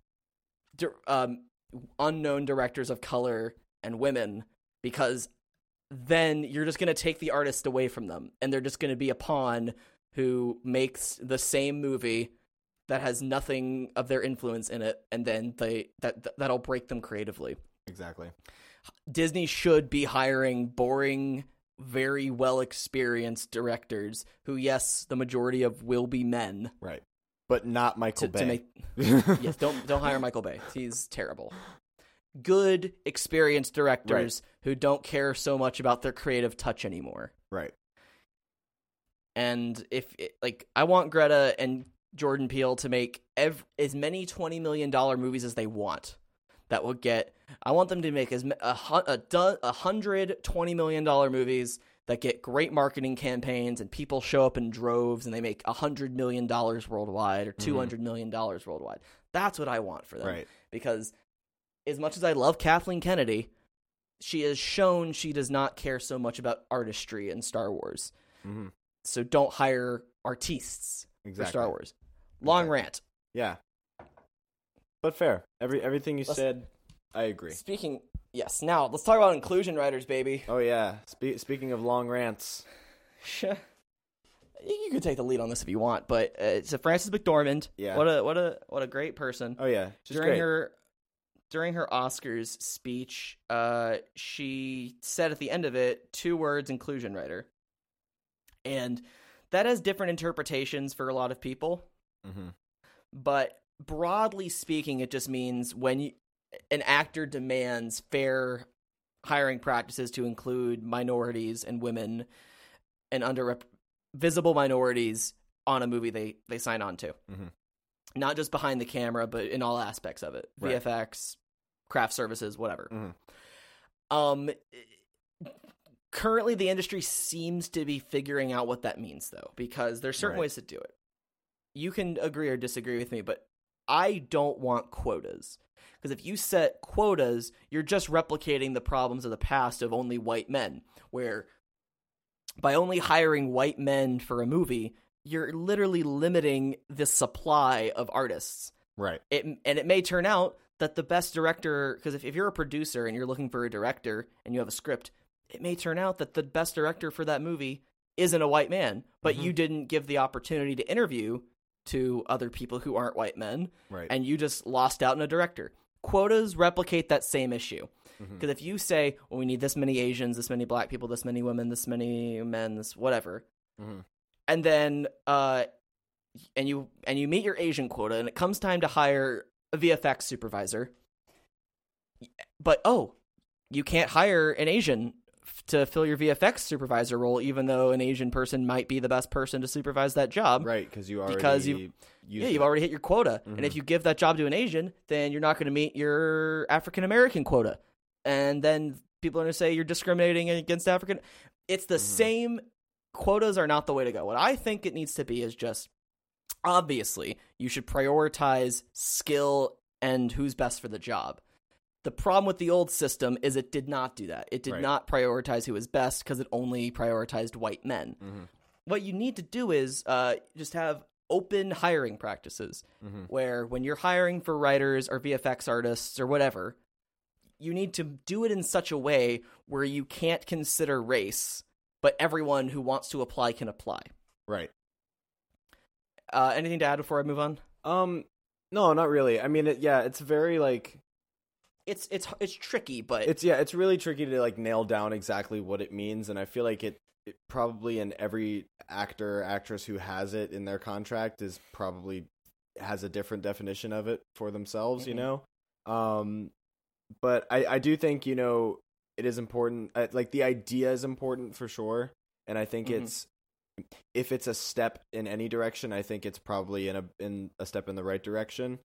unknown directors of color and women, because then you're just going to take the artist away from them, and they're just going to be a pawn who makes the same movie that has nothing of their influence in it, and then that'll break them creatively. Exactly. Disney should be hiring boring, very well experienced directors who, yes, the majority of will be men. Right. But not Michael Bay. Yes, don't hire Michael Bay. He's terrible. Good, experienced directors who don't care so much about their creative touch anymore. Right. And I want Greta and Jordan Peele to make as many $20 million movies as they want. That will get. I want them to make $100 $20 million movies that get great marketing campaigns and people show up in droves and they make $100 million worldwide or $200 million worldwide. That's what I want for them. Right. Because as much as I love Kathleen Kennedy, she has shown she does not care so much about artistry in Star Wars. Mm-hmm. So don't hire artistes for Star Wars. Long rant. Yeah. But fair. Everything you said, I agree. Yes. Now let's talk about inclusion writers, baby. Oh yeah. Speaking of long rants, you could take the lead on this if you want, but it's a Frances McDormand. Yeah. What a great person. Oh yeah. During her Oscars speech, she said at the end of it 2 words: inclusion writer, and that has different interpretations for a lot of people. Mm-hmm. But broadly speaking, it just means when an actor demands fair hiring practices to include minorities and women and visible minorities on a movie they sign on to. Mm-hmm. Not just behind the camera, but in all aspects of it. Right. VFX, craft services, whatever. Mm-hmm. Currently, the industry seems to be figuring out what that means, though, because there's certain ways to do it. You can agree or disagree with me, but I don't want quotas. Because if you set quotas, you're just replicating the problems of the past of only white men, where by only hiring white men for a movie, you're literally limiting the supply of artists. Right. And it may turn out that the best director, because if you're a producer and you're looking for a director and you have a script, it may turn out that the best director for that movie isn't a white man, but you didn't give the opportunity to interview to other people who aren't white men, right? And you just lost out on a director. Quotas replicate that same issue. Because if you say, well, we need this many Asians, this many black people, this many women, this many men, this whatever, and then and you meet your Asian quota, and it comes time to hire a VFX supervisor, but you can't hire an Asian to fill your VFX supervisor role, even though an Asian person might be the best person to supervise that job. Right, you've already hit your quota. And if you give that job to an Asian, then you're not going to meet your African American quota. And then people are going to say you're discriminating against African. It's the same. Quotas are not the way to go. What I think it needs to be is just, obviously, you should prioritize skill and who's best for the job. The problem with the old system is it did not do that. It did not prioritize who was best because it only prioritized white men. What you need to do is just have open hiring practices where when you're hiring for writers or VFX artists or whatever, you need to do it in such a way where you can't consider race, but everyone who wants to apply can apply. Right. Anything to add before I move on? No, not really. I mean, it's very like... It's tricky, but it's really tricky to like nail down exactly what it means, and I feel like it probably in every actress who has it in their contract is probably has a different definition of it for themselves, you know. But I do think, you know, it is important. Like the idea is important for sure, and I think if it's a step in any direction, I think it's probably in a step in the right direction.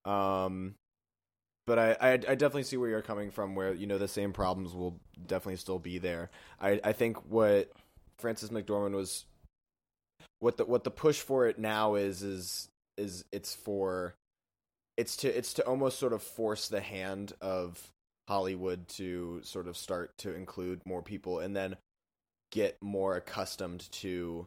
But I definitely see where you're coming from, where, you know, the same problems will definitely still be there. I think what Frances McDormand was, what the push for it now is it's to almost sort of force the hand of Hollywood to sort of start to include more people and then get more accustomed to,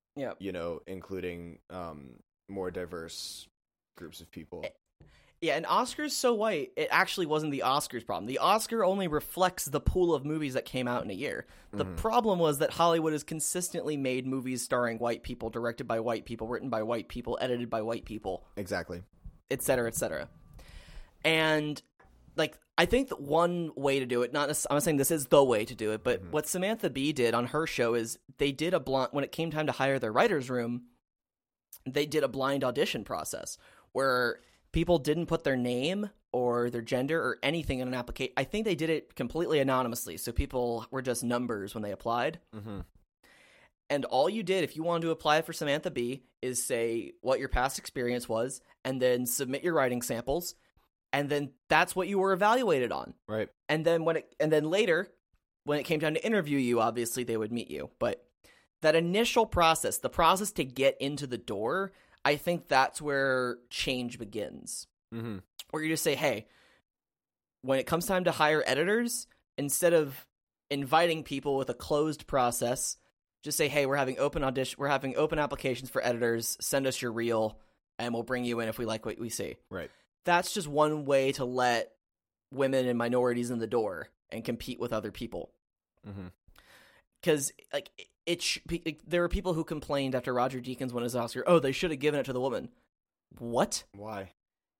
including more diverse groups of people. Yeah, and Oscars So White, it actually wasn't the Oscars' problem. The Oscar only reflects the pool of movies that came out in a year. The problem was that Hollywood has consistently made movies starring white people, directed by white people, written by white people, edited by white people. Exactly. Et cetera, et cetera. And, I think that one way to do it, I'm not saying this is the way to do it, but what Samantha Bee did on her show is they did when it came time to hire their writer's room, they did a blind audition process where people didn't put their name or their gender or anything in an application. I think they did it completely anonymously, so people were just numbers when they applied. Mm-hmm. And all you did, if you wanted to apply for Samantha Bee, is say what your past experience was, and then submit your writing samples, and then that's what you were evaluated on. Right. And then later, when it came time to interview you, obviously they would meet you. But that initial process, the process to get into the door, I think that's where change begins. Mm-hmm. Where you just say, hey, when it comes time to hire editors, instead of inviting people with a closed process, just say, hey, we're having open applications for editors, send us your reel, and we'll bring you in if we like what we see. Right. That's just one way to let women and minorities in the door and compete with other people. Because, there were people who complained after Roger Deakins won his Oscar, oh, they should have given it to the woman. What? Why?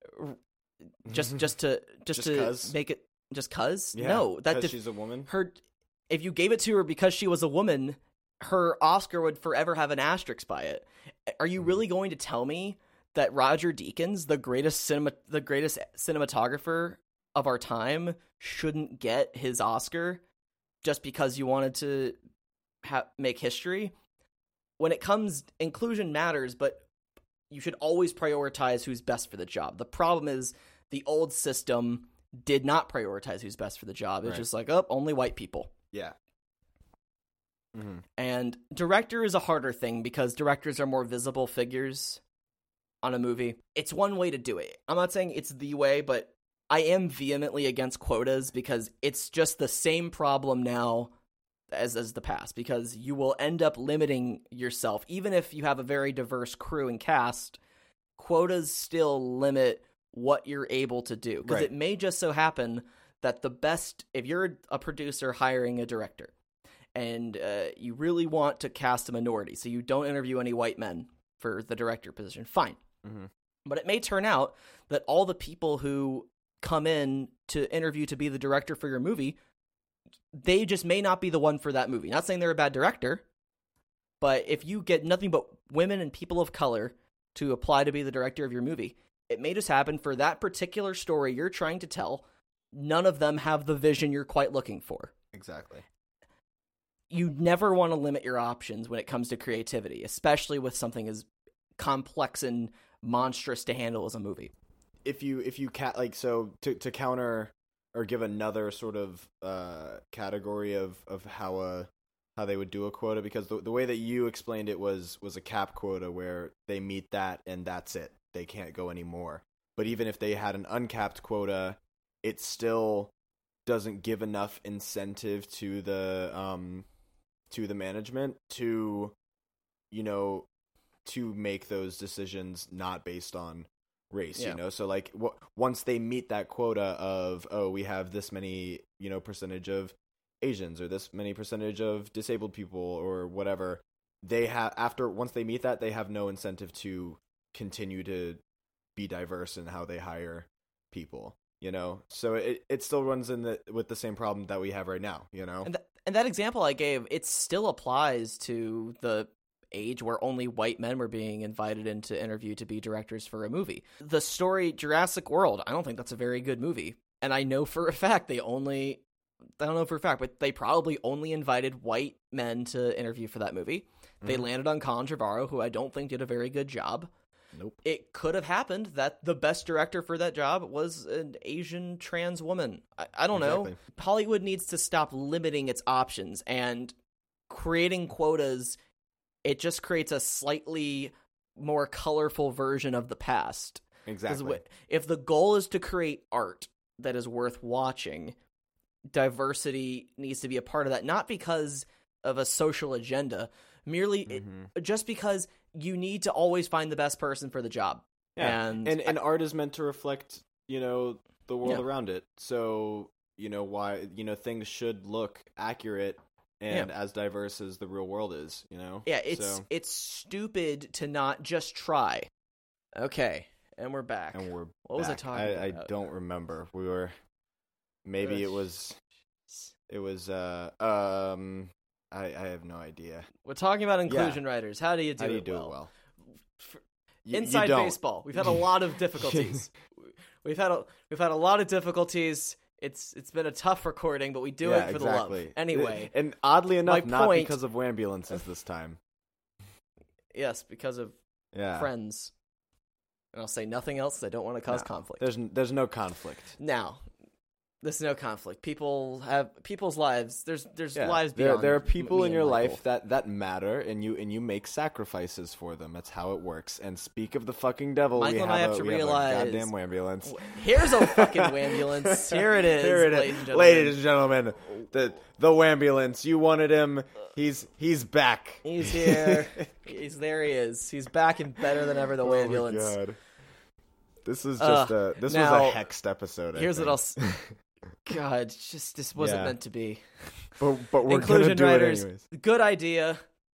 Just to make it just cuz? Yeah, no, because she's a woman. If you gave it to her because she was a woman, her Oscar would forever have an asterisk by it. Are you really going to tell me that Roger Deakins, the greatest cinematographer of our time, shouldn't get his Oscar just because you wanted to make history? When it comes, inclusion matters, but you should always prioritize who's best for the job. The problem is the old system did not prioritize who's best for the job. It's just only white people. Yeah. Mm-hmm. And director is a harder thing because directors are more visible figures on a movie. It's one way to do it. I'm not saying it's the way, but I am vehemently against quotas because it's just the same problem now as the past, because you will end up limiting yourself. Even if you have a very diverse crew and cast, quotas still limit what you're able to do. Because it may just so happen that if you're a producer hiring a director, and you really want to cast a minority, so you don't interview any white men for the director position, fine. Mm-hmm. But it may turn out that all the people who come in to interview to be the director for your movie, they just may not be the one for that movie. Not saying they're a bad director, but if you get nothing but women and people of color to apply to be the director of your movie, it may just happen for that particular story you're trying to tell, none of them have the vision you're quite looking for. Exactly. You never want to limit your options when it comes to creativity, especially with something as complex and monstrous to handle as a movie. If you to counter or give another sort of category of how they would do a quota, because the way that you explained it was a cap quota where they meet that and that's it. They can't go anymore. But even if they had an uncapped quota, it still doesn't give enough incentive to the management to make those decisions not based on race. So once they meet that quota of, we have this many percentage of Asians or this many percentage of disabled people or whatever, once they meet that, they have no incentive to continue to be diverse in how they hire people. So it still runs with the same problem that we have right now. And that example I gave, it still applies to the age where only white men were being invited in to interview to be directors for a movie. The story Jurassic World, I don't think that's a very good movie. And I know for a fact I don't know for a fact, but they probably only invited white men to interview for that movie. Mm-hmm. They landed on Colin Trevorrow, who I don't think did a very good job. Nope. It could have happened that the best director for that job was an Asian trans woman. I don't know. Hollywood needs to stop limiting its options and creating quotas. It just creates a slightly more colorful version of the past. Exactly. If the goal is to create art that is worth watching, diversity needs to be a part of that, not because of a social agenda, merely just because you need to always find the best person for the job. Yeah. And art is meant to reflect, the world around it. So, why, things should look accurate and as diverse as the real world is, Yeah, it's stupid to not just try. Okay, and we're back. What was I talking about? I don't remember. We were maybe it was I have no idea. We're talking about inclusion writers. How do you do it well? Inside baseball, we've had a lot of difficulties. We've had a lot of difficulties. It's been a tough recording, but we do it for the love. Anyway. And oddly enough, not because of Wambulances this time. Yes, because of friends. And I'll say nothing else because I don't want to cause conflict. There's no conflict. Now, there's no conflict. People have people's lives. There's lives beyond. There are people in your life that matter, and you make sacrifices for them. That's how it works. And speak of the fucking devil, Michael and I have to realize a goddamn Wambulance. Here's a fucking Wambulance. Here it is. Ladies and gentlemen. The Wambulance. You wanted him. He's back. He's here. There he is. He's back and better than ever. The Wambulance. Oh my God. This is just was a hexed episode. Here's what else. God, this wasn't meant to be. But we're inclusion gonna do writers. It anyways. Good idea.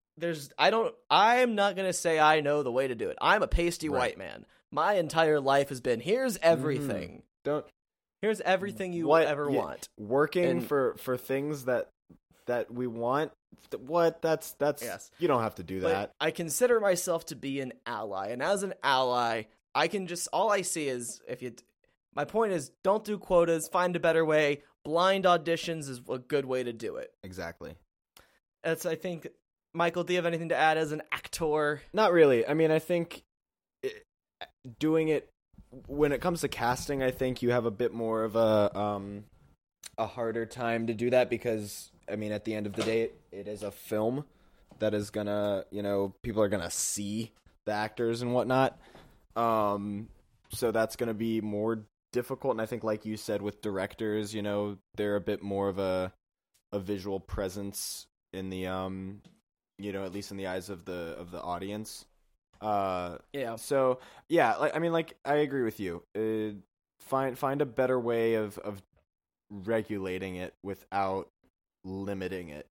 I'm not gonna say I know the way to do it. I'm a pasty white man. My entire life has been here's everything. Here's everything you will ever want. Working for things that we want. What? That's yes. You don't have to do that. I consider myself to be an ally, and as an ally, I can just all I see is my point is don't do quotas, find a better way. Blind auditions is a good way to do it. Exactly. I think, Michael, do you have anything to add as an actor? Not really. I mean, I think doing it when it comes to casting, I think you have a bit more of a harder time to do that because, I mean, at the end of the day, it is a film that is gonna, people are gonna see the actors and whatnot. So that's gonna be more difficult, and I think, like you said, with directors, they're a bit more of a visual presence in the at least in the eyes of the audience. So I agree with you. Find a better way of regulating it without limiting it.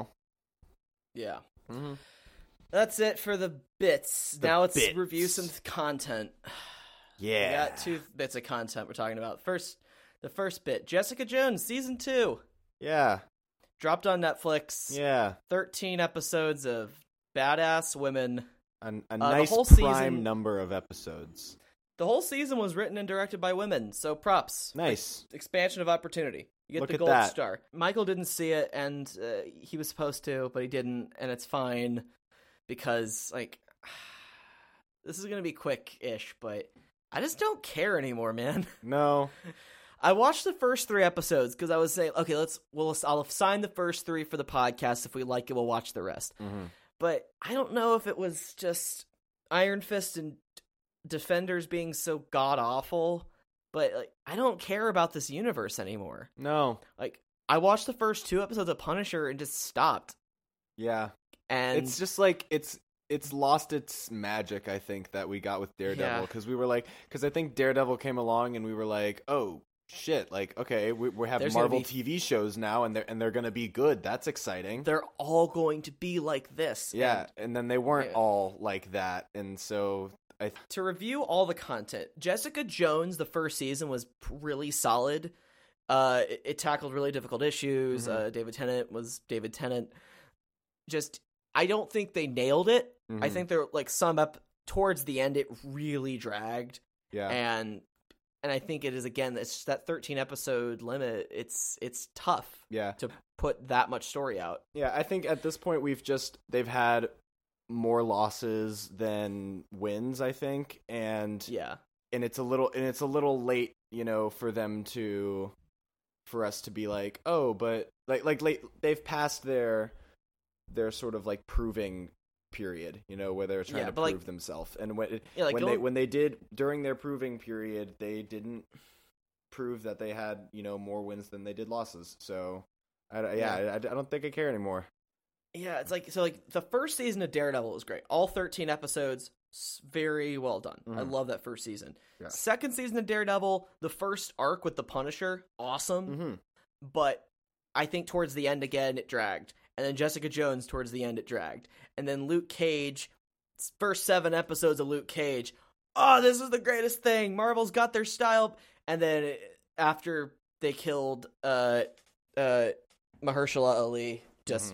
Yeah. Mm-hmm. That's it for the bits. Now let's review some content. Yeah. We got 2 bits of content we're talking about. The first bit, Jessica Jones, Season 2. Yeah. Dropped on Netflix. Yeah. 13 episodes of badass women. A nice prime number of episodes. The whole season was written and directed by women, so props. Nice. Expansion of opportunity. You get the gold star. Michael didn't see it, and he was supposed to, but he didn't, and it's fine because, this is going to be quick-ish, but I just don't care anymore, man. No. I watched the first 3 episodes because I was saying, okay, I'll assign the first 3 for the podcast. If we like it, we'll watch the rest. Mm-hmm. But I don't know if it was just Iron Fist and Defenders being so god-awful, but I don't care about this universe anymore. No. I watched the first 2 episodes of Punisher and just stopped. Yeah. And it's just it's lost its magic, I think, that we got with Daredevil. Because because I think Daredevil came along and we were like, oh, shit. Okay, we have Marvel TV shows now and they're going to be good. That's exciting. They're all going to be like this. Yeah, and then they weren't all like that. And so to review all the content, Jessica Jones, the first season was really solid. It tackled really difficult issues. Mm-hmm. David Tennant was David Tennant. I don't think they nailed it. Mm-hmm. I think they're towards the end, it really dragged. Yeah. And I think it is, again, it's just that 13 episode limit. It's tough. Yeah. To put that much story out. Yeah. I think at this point they've had more losses than wins, I think. And it's a little late, for us to be like, oh, but they've passed their sort of proving period, where they're trying to prove themselves. And when they did during their proving period, they didn't proved that they had, more wins than they did losses. So, I don't think I care anymore. Yeah, it's like the first season of Daredevil was great. All 13 episodes, very well done. I love that first season. Yeah. Second season of Daredevil, the first arc with the Punisher, awesome. But I think towards the end again, it dragged. And then Jessica Jones, towards the end, it dragged. And then Luke Cage, first 7 episodes of Luke Cage, oh, this is the greatest thing. Marvel's got their style. And then after they killed Mahershala Ali, just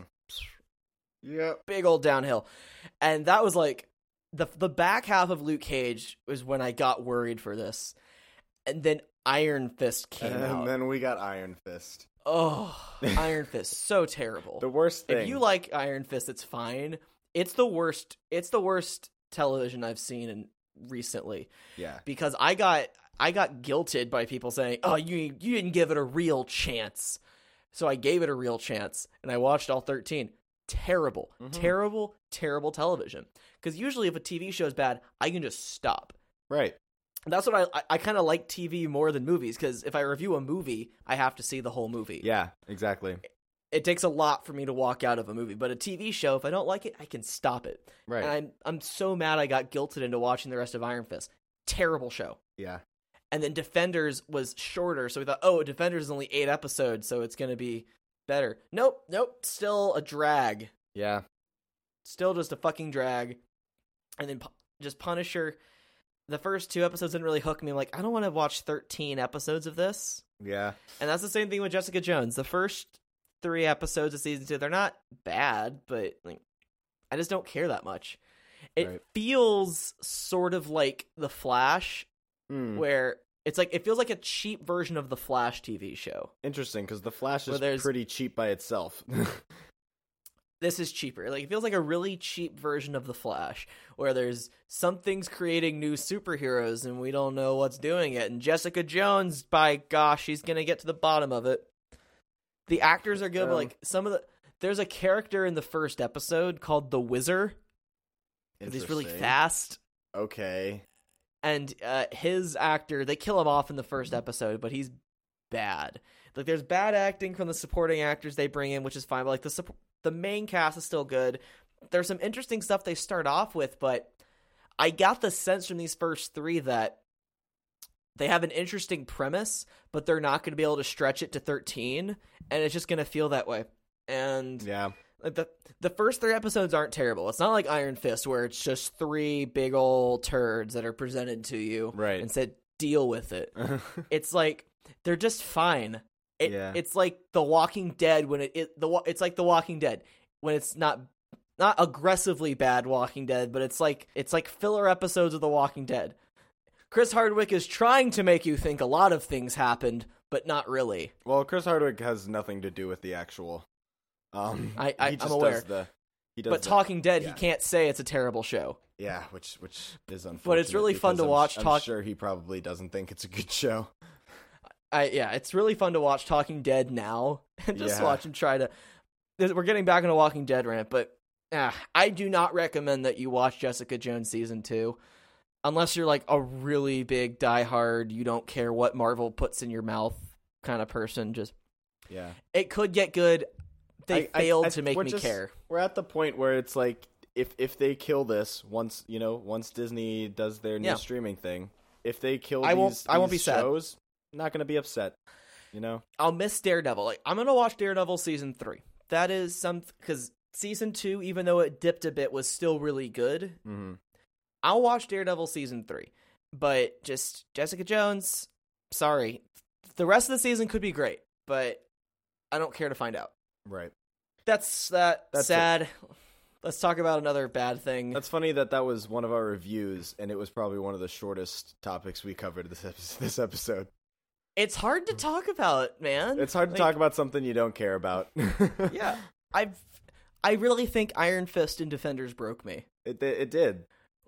big old downhill. And that was like the back half of Luke Cage was when I got worried for this. And then Iron Fist came out. And then we got Iron Fist. Oh, Iron Fist, so terrible. The worst thing. If you like Iron Fist, it's fine. It's the worst television I've seen recently. Yeah. Because I got guilted by people saying, "Oh, you didn't give it a real chance." So I gave it a real chance, and I watched all 13. Terrible, terrible television. Because usually if a TV show is bad, I can just stop. Right. That's what I kind of like TV more than movies, because if I review a movie, I have to see the whole movie. Yeah, exactly. It takes a lot for me to walk out of a movie, but a TV show, if I don't like it, I can stop it. Right. And I'm so mad I got guilted into watching the rest of Iron Fist. Terrible show. Yeah. And then Defenders was shorter, so we thought, oh, Defenders is only 8 episodes, so it's going to be better. Nope, still a drag. Yeah. Still just a fucking drag. And then just Punisher. The first 2 episodes didn't really hook me. I'm like, I don't want to watch 13 episodes of this. Yeah. And that's the same thing with Jessica Jones. The first 3 episodes of season 2, they're not bad, but like, I just don't care that much. It feels sort of like The Flash, where it's like, it feels like a cheap version of the Flash TV show. Interesting, because the Flash is pretty cheap by itself. This is cheaper. Like, it feels like a really cheap version of the Flash, where there's something's creating new superheroes and we don't know what's doing it. And Jessica Jones, by gosh, she's gonna get to the bottom of it. The actors are good, but like there's a character in the first episode called the Wizard. He's really fast. Okay. And his actor, they kill him off in the first episode, but he's bad. Like, there's bad acting from the supporting actors they bring in, which is fine. But like the main cast is still good. There's some interesting stuff they start off with, but I got the sense from these first 3 that they have an interesting premise, but they're not going to be able to stretch it to 13, and it's just going to feel that way. And yeah, like the first 3 episodes aren't terrible. It's not like Iron Fist, where it's just 3 big old turds that are presented to you and said, deal with it. It's like, they're just fine. It's like The Walking Dead when it's like The Walking Dead when it's not aggressively bad Walking Dead, but it's like filler episodes of The Walking Dead. Chris Hardwick is trying to make you think a lot of things happened, but not really. Well, Chris Hardwick has nothing to do with the actual. I'm aware. But Talking Dead, he can't say it's a terrible show. Yeah, which is unfortunate. But it's really fun to watch. I'm sure he probably doesn't think it's a good show. It's really fun to watch Talking Dead now and just watch him try to. We're getting back on a Walking Dead rant, but I do not recommend that you watch Jessica Jones season 2 unless you're like a really big diehard, you don't care what Marvel puts in your mouth kind of person. Just it could get good. They failed to make me care. We're at the point where it's like if they kill this once Disney does their new streaming thing, if they kill I won't be shows. Sad. Not going to be upset, I'll miss Daredevil. Like, I'm going to watch Daredevil season 3. That is because season 2, even though it dipped a bit, was still really good. Mm-hmm. I'll watch Daredevil season 3, but just Jessica Jones. Sorry, the rest of the season could be great, but I don't care to find out. Right. That's sad. It. Let's talk about another bad thing. That's funny that was one of our reviews, and it was probably one of the shortest topics we covered this episode. It's hard to talk about, man. It's hard to talk about something you don't care about. Yeah. I really think Iron Fist and Defenders broke me. It did.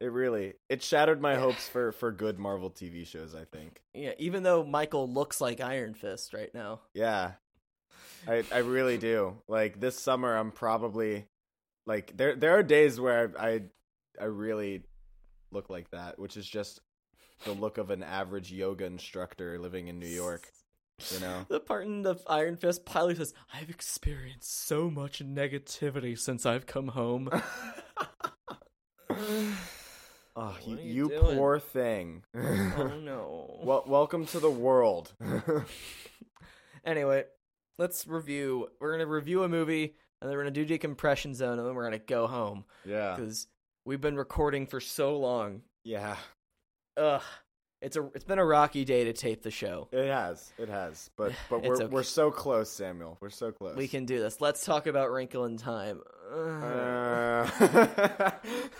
It shattered my hopes for good Marvel TV shows, I think. Yeah, even though Michael looks like Iron Fist right now. Yeah. I really do. Like, this summer I'm probably like there are days where I really look like that, which is just the look of an average yoga instructor living in New York. You know, the part in the Iron Fist pilot says, "I've experienced so much negativity since I've come home." Oh, you poor thing. Oh no. Well, welcome to the world. Anyway, let's review. We're gonna review a movie, and then we're gonna do decompression zone, and then we're gonna go home. Yeah, because we've been recording for so long. Yeah. Ugh. It's been a rocky day to tape the show. It has. But we're so close, Samuel. We're so close. We can do this. Let's talk about Wrinkle in Time. I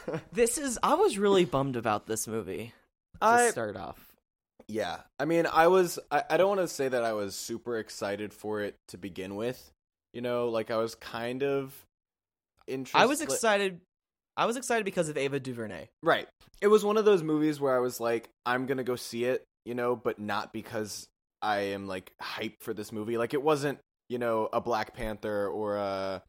was really bummed about this movie. To start off. Yeah. I mean, I don't want to say that I was super excited for it to begin with. You know, like I was kind of interested. I was excited because of Ava DuVernay. Right. It was one of those movies where I was like, I'm going to go see it, you know, but not because I am like hyped for this movie. Like it wasn't, you know, a Black Panther or a,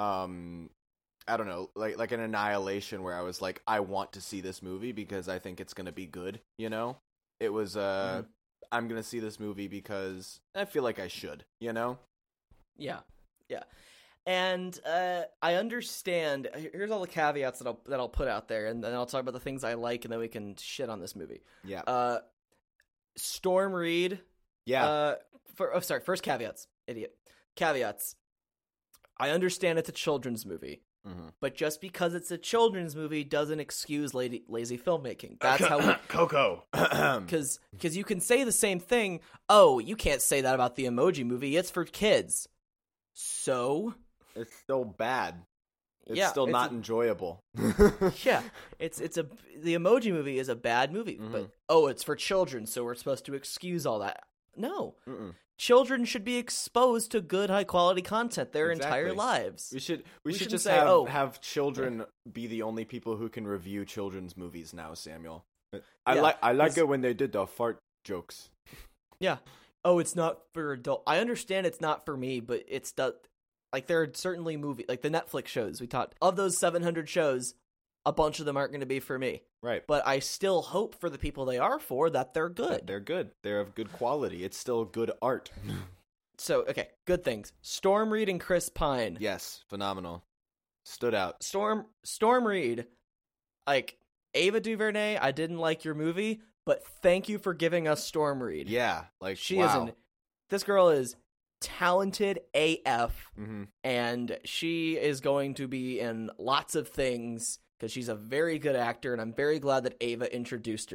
I don't know, like an Annihilation where I was like, I want to see this movie because I think it's going to be good, you know? It was, I'm going to see this movie because I feel like I should, you know? Yeah. Yeah. And I understand. Here's all the caveats that I'll put out there, and then I'll talk about the things I like, and then we can shit on this movie. Yeah. Storm Reid. Yeah. First caveats. Idiot. Caveats. I understand it's a children's movie, but just because it's a children's movie doesn't excuse lazy filmmaking. That's how Coco. Because you can say the same thing. Oh, you can't say that about the Emoji Movie. It's for kids. So. It's still bad. It's still not enjoyable. Yeah, the Emoji Movie is a bad movie, but it's for children, so we're supposed to excuse all that. No, children should be exposed to good, high quality content their entire lives. We should just have children be the only people who can review children's movies now, Samuel. I like it when they did the fart jokes. Yeah. Oh, it's not for adult. I understand it's not for me, but it's like there are certainly movies like the Netflix shows we talked of those 700 shows. A bunch of them aren't going to be for me, right? But I still hope for the people they are for that they're good. They're good. They're of good quality. It's still good art. So okay, good things. Storm Reid and Chris Pine. Yes, phenomenal. Stood out. Storm Reid, like Ava DuVernay. I didn't like your movie, but thank you for giving us Storm Reid. Yeah, like she isn't. This girl is talented AF, and she is going to be in lots of things because she's a very good actor, and I'm very glad that Ava introduced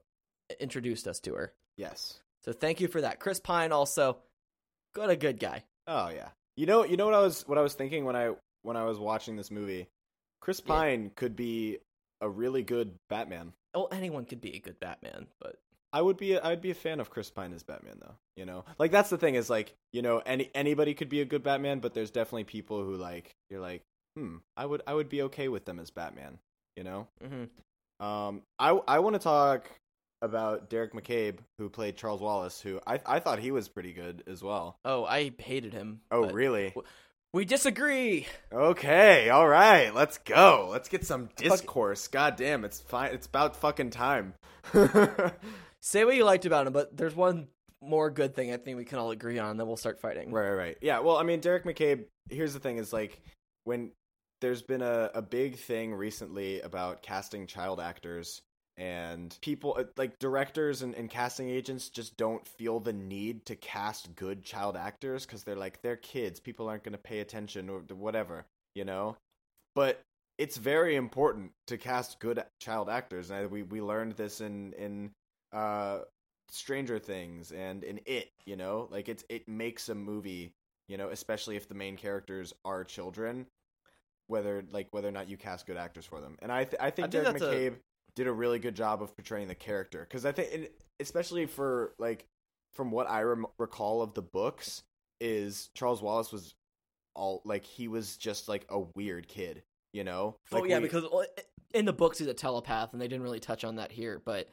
us to her. Yes. So thank you for that. Chris Pine also, got a good guy. Oh yeah. You know what I was thinking when I was watching this movie. Chris Pine could be a really good Batman. Oh, anyone could be a good Batman, but I'd be a fan of Chris Pine as Batman, though. You know, like that's the thing is like, you know, anybody could be a good Batman, but there's definitely people who like you're like, I would be okay with them as Batman. You know. I want to talk about Derek McCabe, who played Charles Wallace, who I thought he was pretty good as well. Oh, I hated him. Oh, really? We disagree. Okay, all right, let's go. Let's get some discourse. God damn, it's fine. It's about fucking time. Say what you liked about him, but there's one more good thing I think we can all agree on, then we'll start fighting. Right. Yeah, well, I mean, Derek McCabe, here's the thing, is like, when there's been a big thing recently about casting child actors, and people, like, directors and casting agents just don't feel the need to cast good child actors, because they're like, they're kids, people aren't going to pay attention, or whatever, you know? But it's very important to cast good child actors, and we learned this in Stranger Things and in It, you know, like it makes a movie, you know, especially if the main characters are children, whether or not you cast good actors for them. And I think Derek McCabe did a really good job of portraying the character, because I think, especially for like from what I recall of the books, is Charles Wallace was he was just like a weird kid, you know. Like, because in the books he's a telepath, and they didn't really touch on that here, but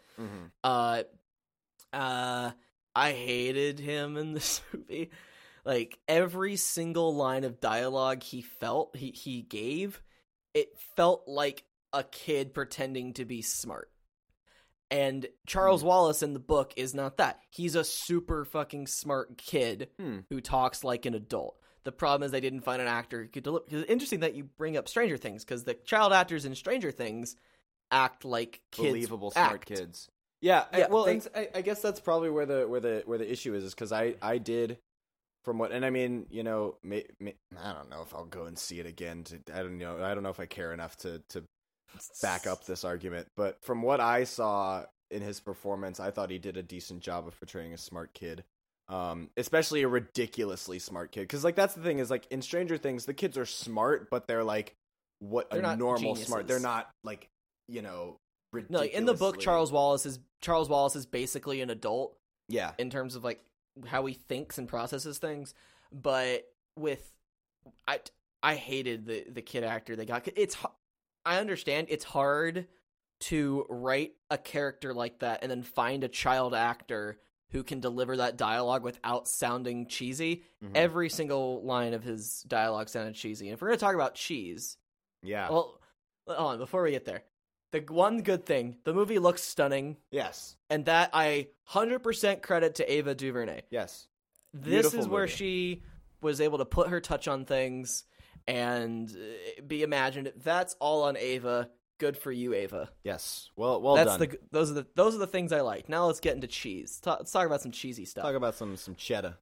I hated him in this movie. Like, every single line of dialogue he gave, it felt like a kid pretending to be smart. And Charles Wallace in the book is not that. He's a super fucking smart kid who talks like an adult. The problem is they didn't find an actor who could deliver. It's interesting that you bring up Stranger Things, because the child actors in Stranger Things act like kids. Believable, smart kids. Yeah, I guess that's probably where the issue is because I did, from what, and I mean, you know, I don't know if I'll go and see it again. I don't know if I care enough to back up this argument, but from what I saw in his performance, I thought he did a decent job of portraying a smart kid, especially a ridiculously smart kid. Because like that's the thing is like in Stranger Things, the kids are smart, but they're like they're a normal geniuses. Smart. They're not like ridiculously... No, like in the book, Charles Wallace is basically an adult. Yeah, in terms of like how he thinks and processes things, but I hated the kid actor they got. I understand it's hard to write a character like that and then find a child actor who can deliver that dialogue without sounding cheesy. Mm-hmm. Every single line of his dialogue sounded cheesy. And if we're going to talk about cheese... Yeah. Well, hold on, before we get there. The one good thing, the movie looks stunning. Yes. And that I 100% credit to Ava DuVernay. Yes. This is where she was able to put her touch on things and be imaginative. That's all on Ava. Good for you, Ava. Yes. Well done. Those are the things I like. Now let's get into cheese. Let's talk about some cheesy stuff. Talk about some cheddar.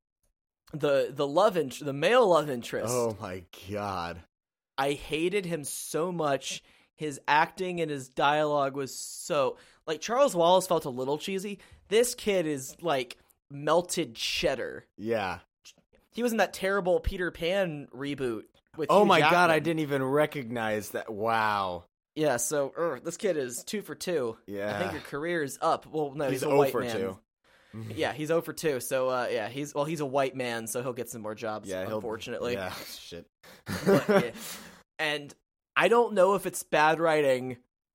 The male love interest. Oh my god. I hated him so much. His acting and his dialogue was so like Charles Wallace felt a little cheesy. This kid is like melted cheddar. Yeah. He was in that terrible Peter Pan reboot with Oh Hugh my Jackman. god, I didn't even recognize that. Wow. Yeah, so this kid is 2 for 2. Yeah. I think your career is up. Well, no, he's a 0 white for man. 2. Yeah, he's 0 for 2. So he's a white man, so he'll get some more jobs. Yeah, unfortunately. Yeah, shit. Yeah. And I don't know if it's bad writing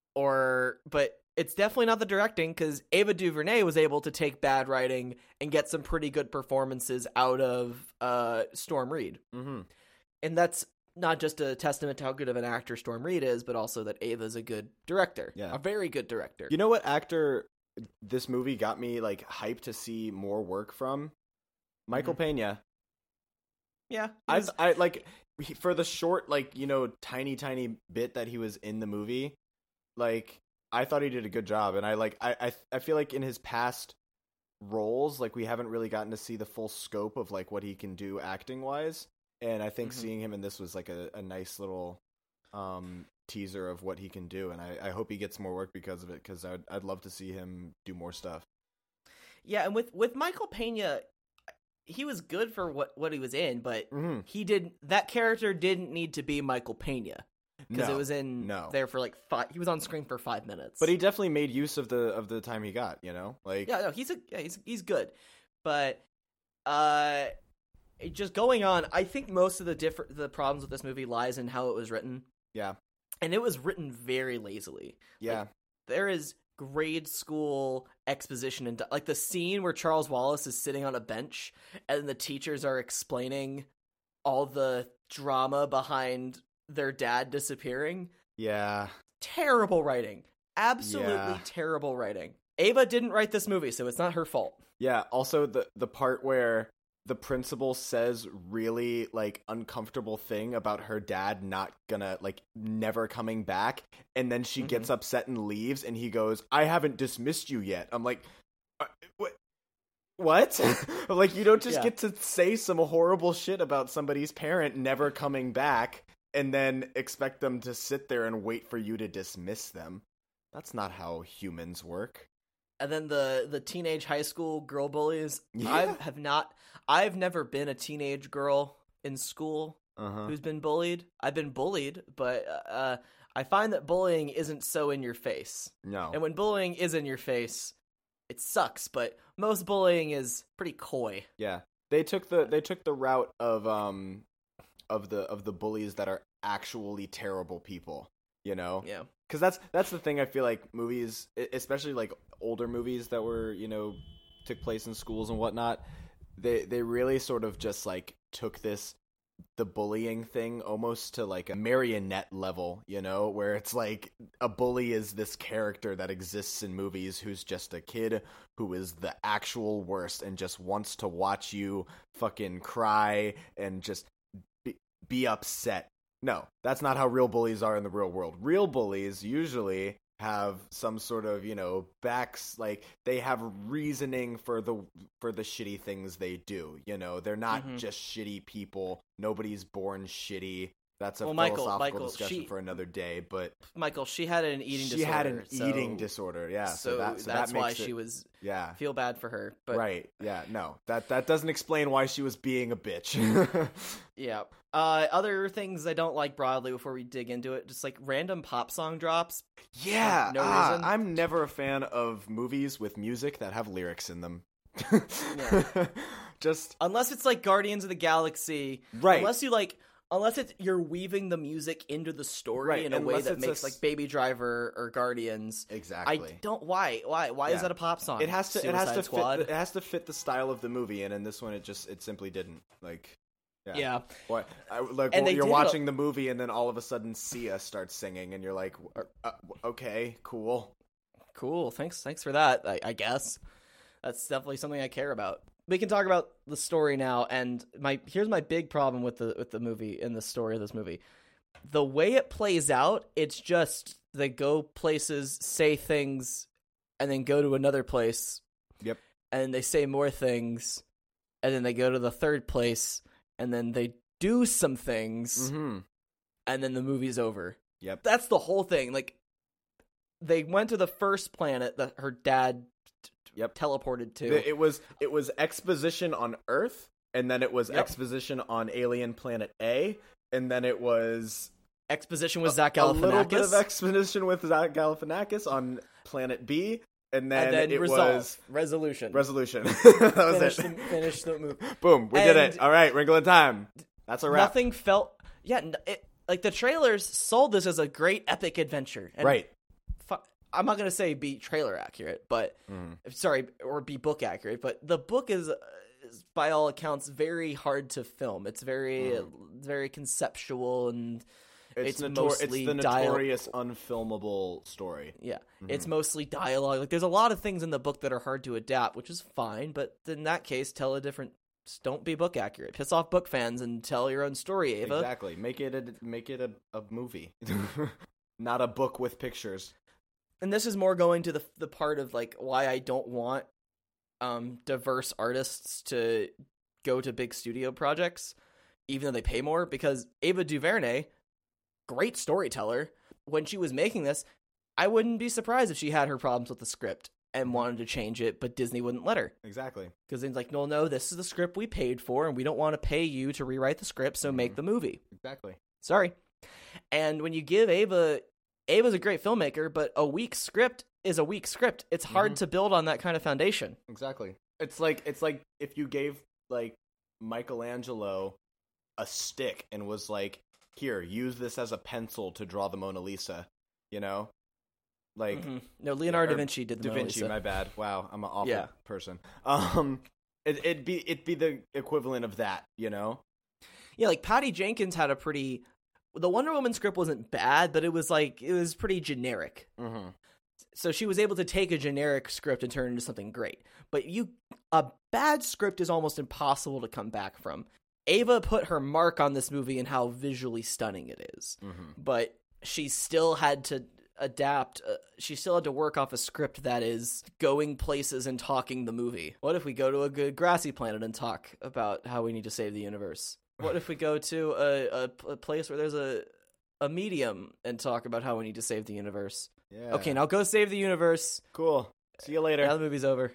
but it's definitely not the directing, because Ava DuVernay was able to take bad writing and get some pretty good performances out of Storm Reed. Mm-hmm. And that's not just a testament to how good of an actor Storm Reed is, but also that Ava's a good director. Yeah. A very good director. You know what actor this movie got me like hyped to see more work from? Michael Pena. Yeah. I like for the short tiny bit that he was in the movie, like I thought he did a good job, and I feel like in his past roles, like we haven't really gotten to see the full scope of like what he can do acting wise. And I think seeing him in this was like a nice little teaser of what he can do, and I hope he gets more work because of it, because I'd love to see him do more stuff. Yeah, and with Michael Pena, he was good for what he was in, but that character didn't need to be Michael Pena, because it was there for like he was on screen for 5 minutes. But he definitely made use of the time he got, like he's good, but just going on, I think most of the problems with this movie lies in how it was written. Yeah. And it was written very lazily. Yeah. Like, there is grade school exposition and like the scene where Charles Wallace is sitting on a bench and the teachers are explaining all the drama behind their dad disappearing. Yeah. Terrible writing. Absolutely terrible writing. Ava didn't write this movie, so it's not her fault. Yeah. Also, the part where the principal says really like uncomfortable thing about her dad never coming back, and then she gets upset and leaves, and he goes, "I haven't dismissed you yet." I'm like, what? I'm like, you don't just get to say some horrible shit about somebody's parent never coming back and then expect them to sit there and wait for you to dismiss them. That's not how humans work. And then the teenage high school girl bullies. Yeah. I've never been a teenage girl in school who's been bullied. I've been bullied, but I find that bullying isn't so in your face. No. And when bullying is in your face, it sucks, but most bullying is pretty coy. Yeah. They took the route of the bullies that are actually terrible people, Yeah. Because that's the thing. I feel like movies, especially like older movies that were took place in schools and whatnot, they really sort of just like took this the bullying thing almost to like a marionette level, you know, where it's like a bully is this character that exists in movies who's just a kid who is the actual worst and just wants to watch you fucking cry and just be upset. No, that's not how real bullies are in the real world. Real bullies usually have some sort of, you know, like they have reasoning for the shitty things they do, you know. They're not just shitty people. Nobody's born shitty. That's a philosophical discussion for another day, but Michael, she had an eating disorder. She had an eating disorder, yeah. So that's that why she was feel bad for her. But right, yeah, no. That doesn't explain why she was being a bitch. Yeah. Other things I don't like broadly before we dig into it, just like random pop song drops. Yeah, no reason. I'm never a fan of movies with music that have lyrics in them. Yeah. Just unless it's like Guardians of the Galaxy, right? Unless you're weaving the music into the story right. in a way that makes like Baby Driver or Guardians. Exactly. I don't. Why is that a pop song? It has to fit the style of the movie, and in this one, it simply didn't. Like, yeah. What? You're watching the movie, and then all of a sudden, Sia starts singing, and you're like, okay, cool. Thanks for that. I guess that's definitely something I care about. We can talk about the story now, and here's my big problem with the movie and the story of this movie. The way it plays out, it's just they go places, say things, and then go to another place. Yep. And they say more things, and then they go to the third place, and then they do some things, and then the movie's over. Yep. That's the whole thing. Like, they went to the first planet that her dad teleported to. It was exposition on Earth, and then it was exposition on alien planet A, and then it was exposition with Zach Galifianakis. A little bit of exposition with Zach Galifianakis on planet B, and then it was resolution. That was Finish the movie. Boom, we did it. All right, Wrinkle in Time. That's a wrap. Nothing felt like the trailers sold this as a great epic adventure. And right. I'm not going to say be trailer accurate, but or be book accurate, but the book is by all accounts very hard to film. It's very very conceptual, and it's the notorious unfilmable story. Yeah. It's mostly dialogue. Like, there's a lot of things in the book that are hard to adapt, which is fine, but in that case, don't be book accurate. Piss off book fans and tell your own story, Ava. Exactly. Make it a movie. Not a book with pictures. And this is more going to the part of like why I don't want diverse artists to go to big studio projects, even though they pay more, because Ava DuVernay, great storyteller, when she was making this, I wouldn't be surprised if she had her problems with the script and wanted to change it, but Disney wouldn't let her. Exactly. Because they're like, no, this is the script we paid for, and we don't want to pay you to rewrite the script, so make the movie. Exactly. Sorry. And when you give Ava's a great filmmaker, but a weak script is a weak script. It's hard to build on that kind of foundation. Exactly. It's like if you gave like Michelangelo a stick and was like, here, use this as a pencil to draw the Mona Lisa, you know? Like no, Leonardo da Vinci did the Mona Lisa. My bad. Wow, I'm an awful person. It'd be the equivalent of that, you know? Yeah, like Patty Jenkins had the Wonder Woman script wasn't bad, but it was pretty generic. So she was able to take a generic script and turn it into something great. But a bad script is almost impossible to come back from. Ava put her mark on this movie and how visually stunning it is. But she still had to adapt. She still had to work off a script that is going places and talking the movie. What if we go to a good grassy planet and talk about how we need to save the universe? What if we go to a place where there's a medium and talk about how we need to save the universe? Yeah. Okay, now go save the universe. Cool. See you later. Now the movie's over.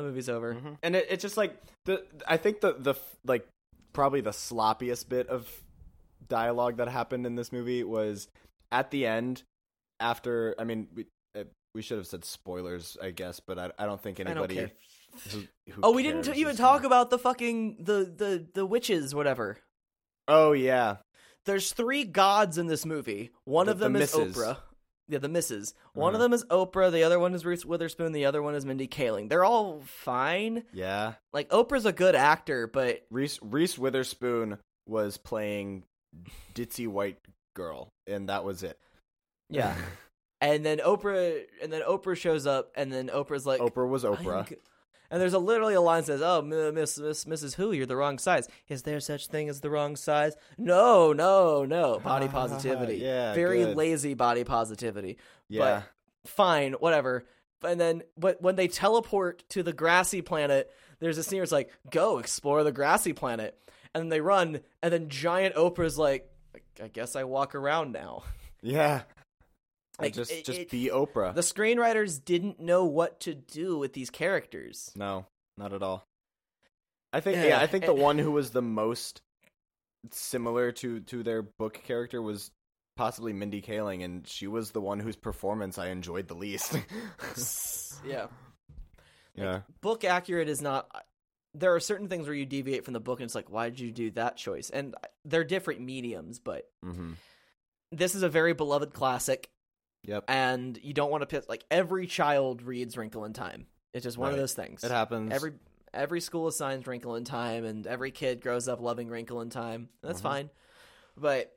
And it's just like I think the like probably the sloppiest bit of dialogue that happened in this movie was at the end. After, I mean, we should have said spoilers, I guess, but I don't think anybody. I don't care. We didn't even talk about the fucking the witches, whatever. Oh yeah, there's 3 gods in this movie. One of them is Oprah. Yeah, the misses. One of them is Oprah. The other one is Reese Witherspoon. The other one is Mindy Kaling. They're all fine. Yeah, like Oprah's a good actor, but Reese Witherspoon was playing ditzy white girl, and that was it. Yeah. And then Oprah shows up, and then Oprah's like, Oprah was Oprah. And there's literally a line that says, "Oh, Mrs. Who, you're the wrong size. Is there such thing as the wrong size? No. Body positivity. Yeah, very good. lazy body positivity. Yeah. But fine, whatever. And then, but when they teleport to the grassy planet, there's a scene where it's like, go explore the grassy planet. And then they run, and then giant Oprah's like, I guess I walk around now. Yeah. Like, just be Oprah. The screenwriters didn't know what to do with these characters. No, not at all. I think the one who was the most similar to their book character was possibly Mindy Kaling, and she was the one whose performance I enjoyed the least. Yeah. Yeah. Like, book accurate is not... There are certain things where you deviate from the book, and it's like, why did you do that choice? And they're different mediums, but this is a very beloved classic. Yep. And you don't want to piss... Like, every child reads Wrinkle in Time. It's just one of those things. It happens. Every school assigns Wrinkle in Time, and every kid grows up loving Wrinkle in Time. That's fine. But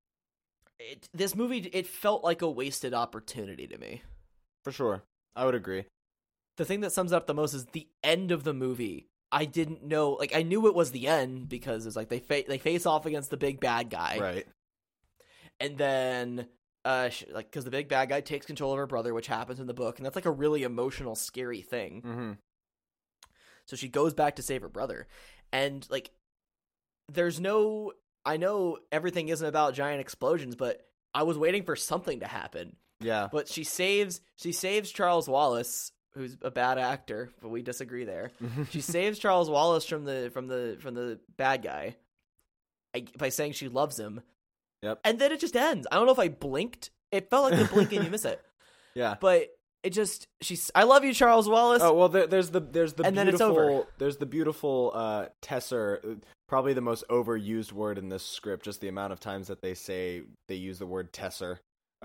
this movie, it felt like a wasted opportunity to me. For sure. I would agree. The thing that sums it up the most is the end of the movie. I didn't know... Like, I knew it was the end because it's like they face off against the big bad guy. Right. And then... because the big bad guy takes control of her brother, which happens in the book, and that's like a really emotional, scary thing. Mm-hmm. So she goes back to save her brother, and like, there's no. I know everything isn't about giant explosions, but I was waiting for something to happen. Yeah. But she saves Charles Wallace, who's a bad actor, but we disagree there. She saves Charles Wallace from the bad guy by saying she loves him. Yep. And then it just ends. I don't know if I blinked. It felt like a blink and you miss it. Yeah. But it just I love you, Charles Wallace. Oh well, there's the and beautiful, then it's over. There's the beautiful tesser, probably the most overused word in this script. Just the amount of times that they use the word tesser.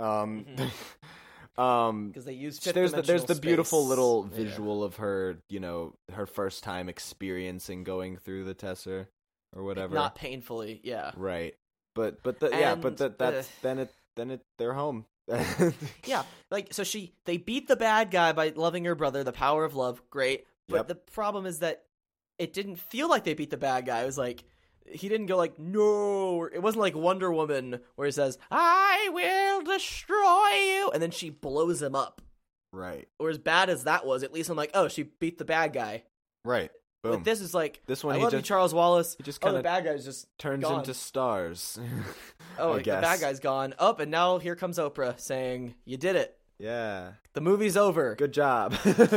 Because they use there's the beautiful space. little visual of her, her first time experiencing going through the tesser or whatever. Not painfully, yeah. Right. But they're home. Yeah, like so they beat the bad guy by loving her brother, the power of love, great. But the problem is that it didn't feel like they beat the bad guy. It was like he didn't go like no. It wasn't like Wonder Woman where he says I will destroy you, and then she blows him up. Right. Or as bad as that was, at least I'm like, oh, she beat the bad guy. Right. Boom. But this is like, this one, I love you, Charles Wallace. He just kind the bad guy's just turns gone. into stars. The bad guy's gone. And now here comes Oprah saying, you did it. Yeah. The movie's over. Good job.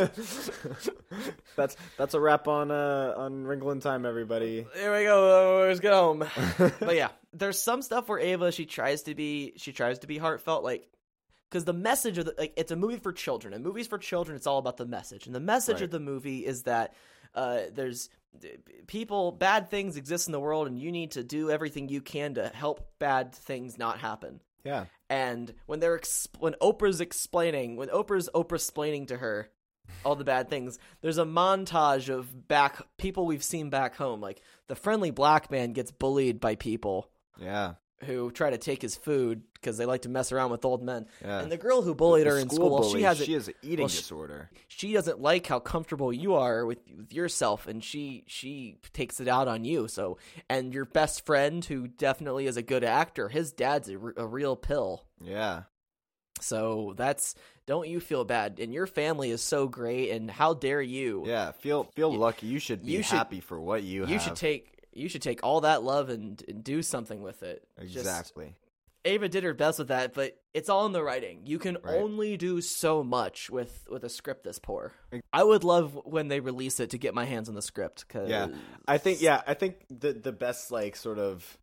That's a wrap on Wrinkle in Time, everybody. There we go. Let's get home. But yeah, there's some stuff where Ava, she tries to be heartfelt, like, because the message of it's a movie for children, and movies for children, it's all about the message. And the message of the movie is that there's bad things exist in the world, and you need to do everything you can to help bad things not happen. Yeah. And when Oprah's explaining to her all the bad things, there's a montage of people we've seen back home. Like the friendly black man gets bullied by people. Yeah. Who try to take his food because they like to mess around with old men. Yeah. And the girl who bullied her in school, she has an eating disorder. She doesn't like how comfortable you are with yourself, and she takes it out on you. So, and your best friend, who definitely is a good actor, his dad's a real pill. Yeah. So don't you feel bad? And your family is so great, and how dare you? Yeah, feel lucky. You should be happy for what you have. You should take all that love and do something with it. Exactly. Ava did her best with that, but it's all in the writing. You can only do so much with a script this poor. I would love when they release it to get my hands on the script. Cause... I think the best sort of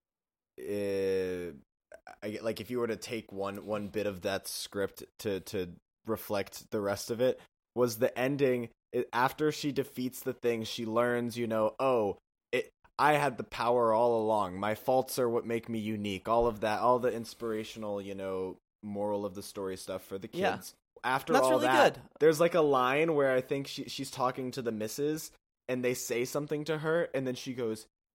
like if you were to take one bit of that script to reflect the rest of it was the ending. After she defeats the thing, she learns, I had the power all along. My faults are what make me unique. All of that, all the inspirational, moral of the story stuff for the kids. Yeah. After That's all really that, good. There's like a line where I think she's talking to the missus, and they say something to her, and then she goes,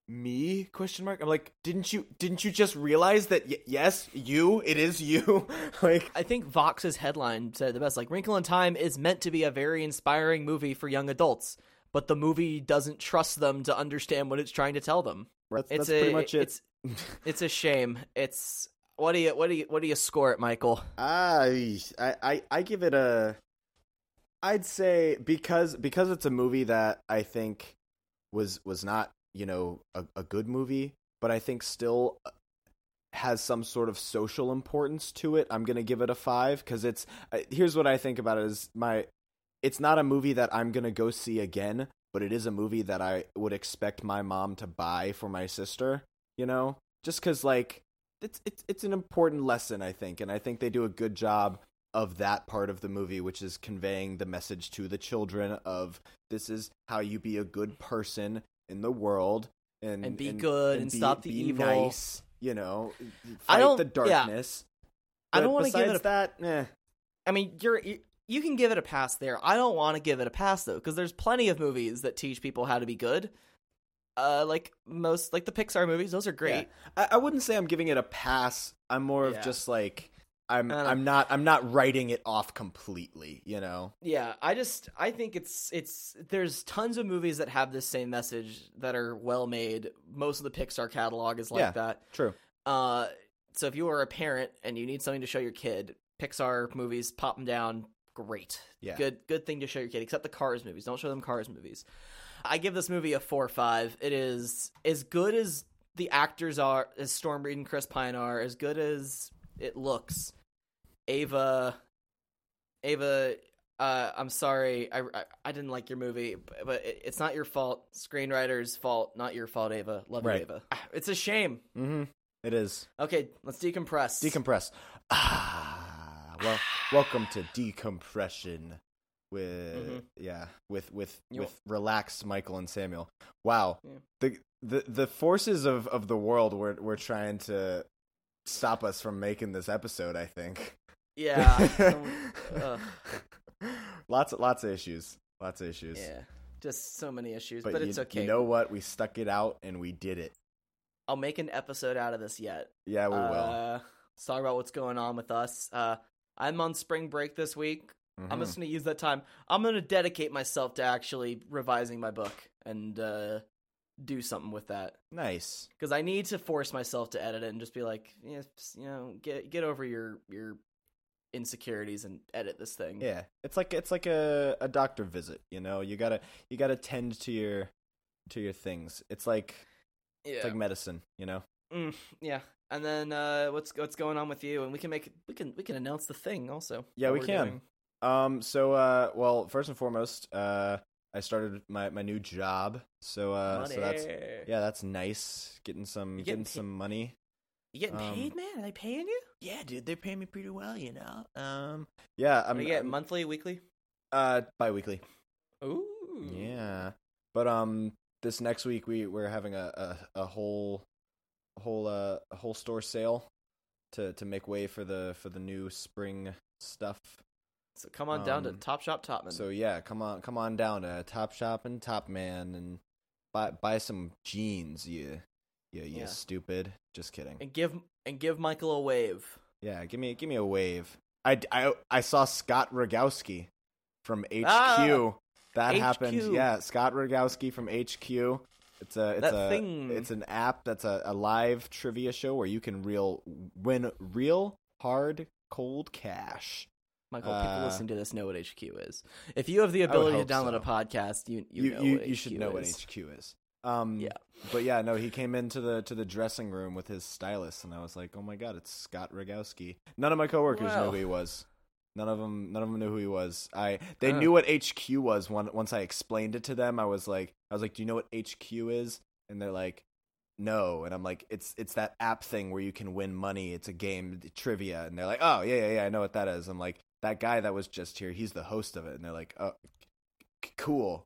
me? Question mark. I'm like, didn't you just realize that? Yes, it is you. Like, I think Vox's headline said it the best. Like, Wrinkle in Time is meant to be a very inspiring movie for young adults, but the movie doesn't trust them to understand what it's trying to tell them. That's pretty much it. It's a shame. It's what do you score it, Michael? I give it a. I'd say because it's a movie that I think was not, a good movie, but I think still has some sort of social importance to it. I'm gonna give it a 5 because it's. Here's what I think about it is it's not a movie that I'm gonna go see again, but it is a movie that I would expect my mom to buy for my sister. Just because like it's an important lesson, I think, and I think they do a good job of that part of the movie, which is conveying the message to the children of this is how you be a good person in the world and be good and stop the evil. Nice, fight the darkness. Yeah. I don't want to give it that. I mean, you can give it a pass there. I don't want to give it a pass though, because there's plenty of movies that teach people how to be good. Like the Pixar movies, those are great. Yeah. I wouldn't say I'm giving it a pass. I'm more of just like. I'm not writing it off completely, Yeah, I think it's there's tons of movies that have this same message that are well made. Most of the Pixar catalog is like that. True. So if you are a parent and you need something to show your kid, Pixar movies, pop them down, great. Yeah. Good thing to show your kid, except the Cars movies. Don't show them Cars movies. I give this movie a 4 or 5. It is as good as the actors are, as Storm Reed and Chris Pine are, as good as it looks. Ava, I'm sorry. I didn't like your movie, but it's not your fault. Screenwriter's fault, not your fault, Ava. Love you, Ava. It's a shame. Mm-hmm. It is. Okay, let's decompress. Well, welcome to decompression with relaxed Michael and Samuel. Wow. Yeah. The forces of the world were trying to stop us from making this episode, I think. Yeah. Lots of issues. Yeah. Just so many issues, but it's okay. You know what? We stuck it out and we did it. I'll make an episode out of this yet. Yeah, we will. Let's talk about what's going on with us. I'm on spring break this week. Mm-hmm. I'm just going to use that time. I'm going to dedicate myself to actually revising my book and do something with that. Nice. Because I need to force myself to edit it and just be like, get over your insecurities and edit this thing. Yeah, it's like a doctor visit. You gotta tend to your things. It's like medicine. Yeah. And then what's going on with you? And we can announce the thing also. Yeah, we can. Doing. Well, first and foremost, I started my new job. So that's nice. Getting some money. You getting paid, man? Are they paying you? Yeah, dude, they're paying me pretty well, Yeah, I'm. You get monthly, weekly? Bi-weekly. Ooh. Yeah, but this next week we're having a whole store sale to make way for the new spring stuff. So come on down to Topshop Topman. So yeah, come on down to Topshop and Topman and buy some jeans. You stupid. Just kidding. And give Michael a wave. Yeah, give me a wave. I saw Scott Rogowski from HQ. That HQ. happened. Yeah, Scott Rogowski from HQ. It's an app that's a live trivia show where you can win real hard cold cash. Michael, people listening to this know what HQ is. If you have the ability to download a podcast, you should know what HQ is. Yeah. But yeah, no, he came into the dressing room with his stylist, and I was like, oh my god, it's Scott Rogowski. None of my coworkers knew who he was. None of them knew who he was. They knew what HQ was once I explained it to them. I was like, do you know what HQ is? And they're like, no. And I'm like, it's that app thing where you can win money. It's a game, trivia. And they're like, oh yeah, I know what that is. I'm like, that guy that was just here, he's the host of it. And they're like, oh, cool,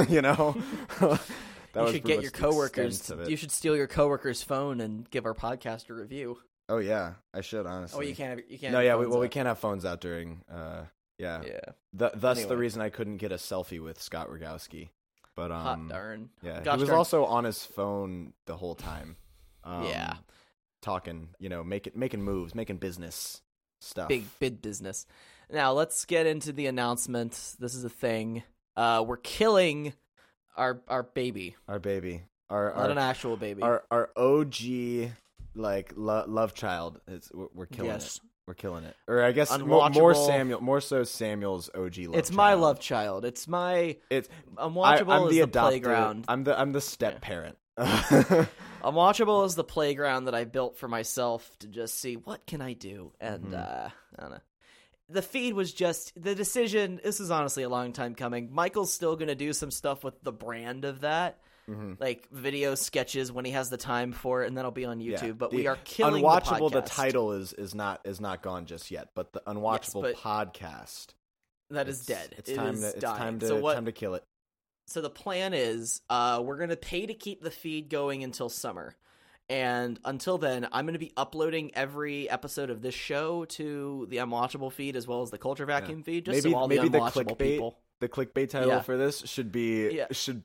You should get your coworkers. You should steal your coworker's phone and give our podcast a review. Oh yeah, I should honestly. Oh, you can't. No, yeah. We can't have phones out during. Yeah. Yeah. Thus, the reason I couldn't get a selfie with Scott Rogowski. But hot darn. Yeah, Gosh he was darn. also on his phone the whole time. Yeah. Talking, making moves, making business stuff. Big business. Now let's get into the announcement. This is a thing. We're killing our baby. Our baby. Not an actual baby. Our OG love child. We're killing Yes. it. We're killing it. Or I guess Unwatchable. more so Samuel's OG love. It's child. my love child. It's my. It's Unwatchable I'm is the the adopted, playground. I'm the step parent. Unwatchable is the playground that I built for myself to just see what can I do, and I don't know. The feed was just the decision. This is honestly a long time coming. Michael's still going to do some stuff with the brand of that, like video sketches when he has the time for it, and that'll be on YouTube. Yeah, but we are killing Unwatchable. the The title is not gone just yet, but the Unwatchable podcast that is dead. It's time dying. to kill it. So the plan is we're going to pay to keep the feed going until summer. And until then, I'm going to be uploading every episode of this show to the Unwatchable feed as well as the Culture Vacuum feed, just so all the Unwatchable people. The clickbait title for this should be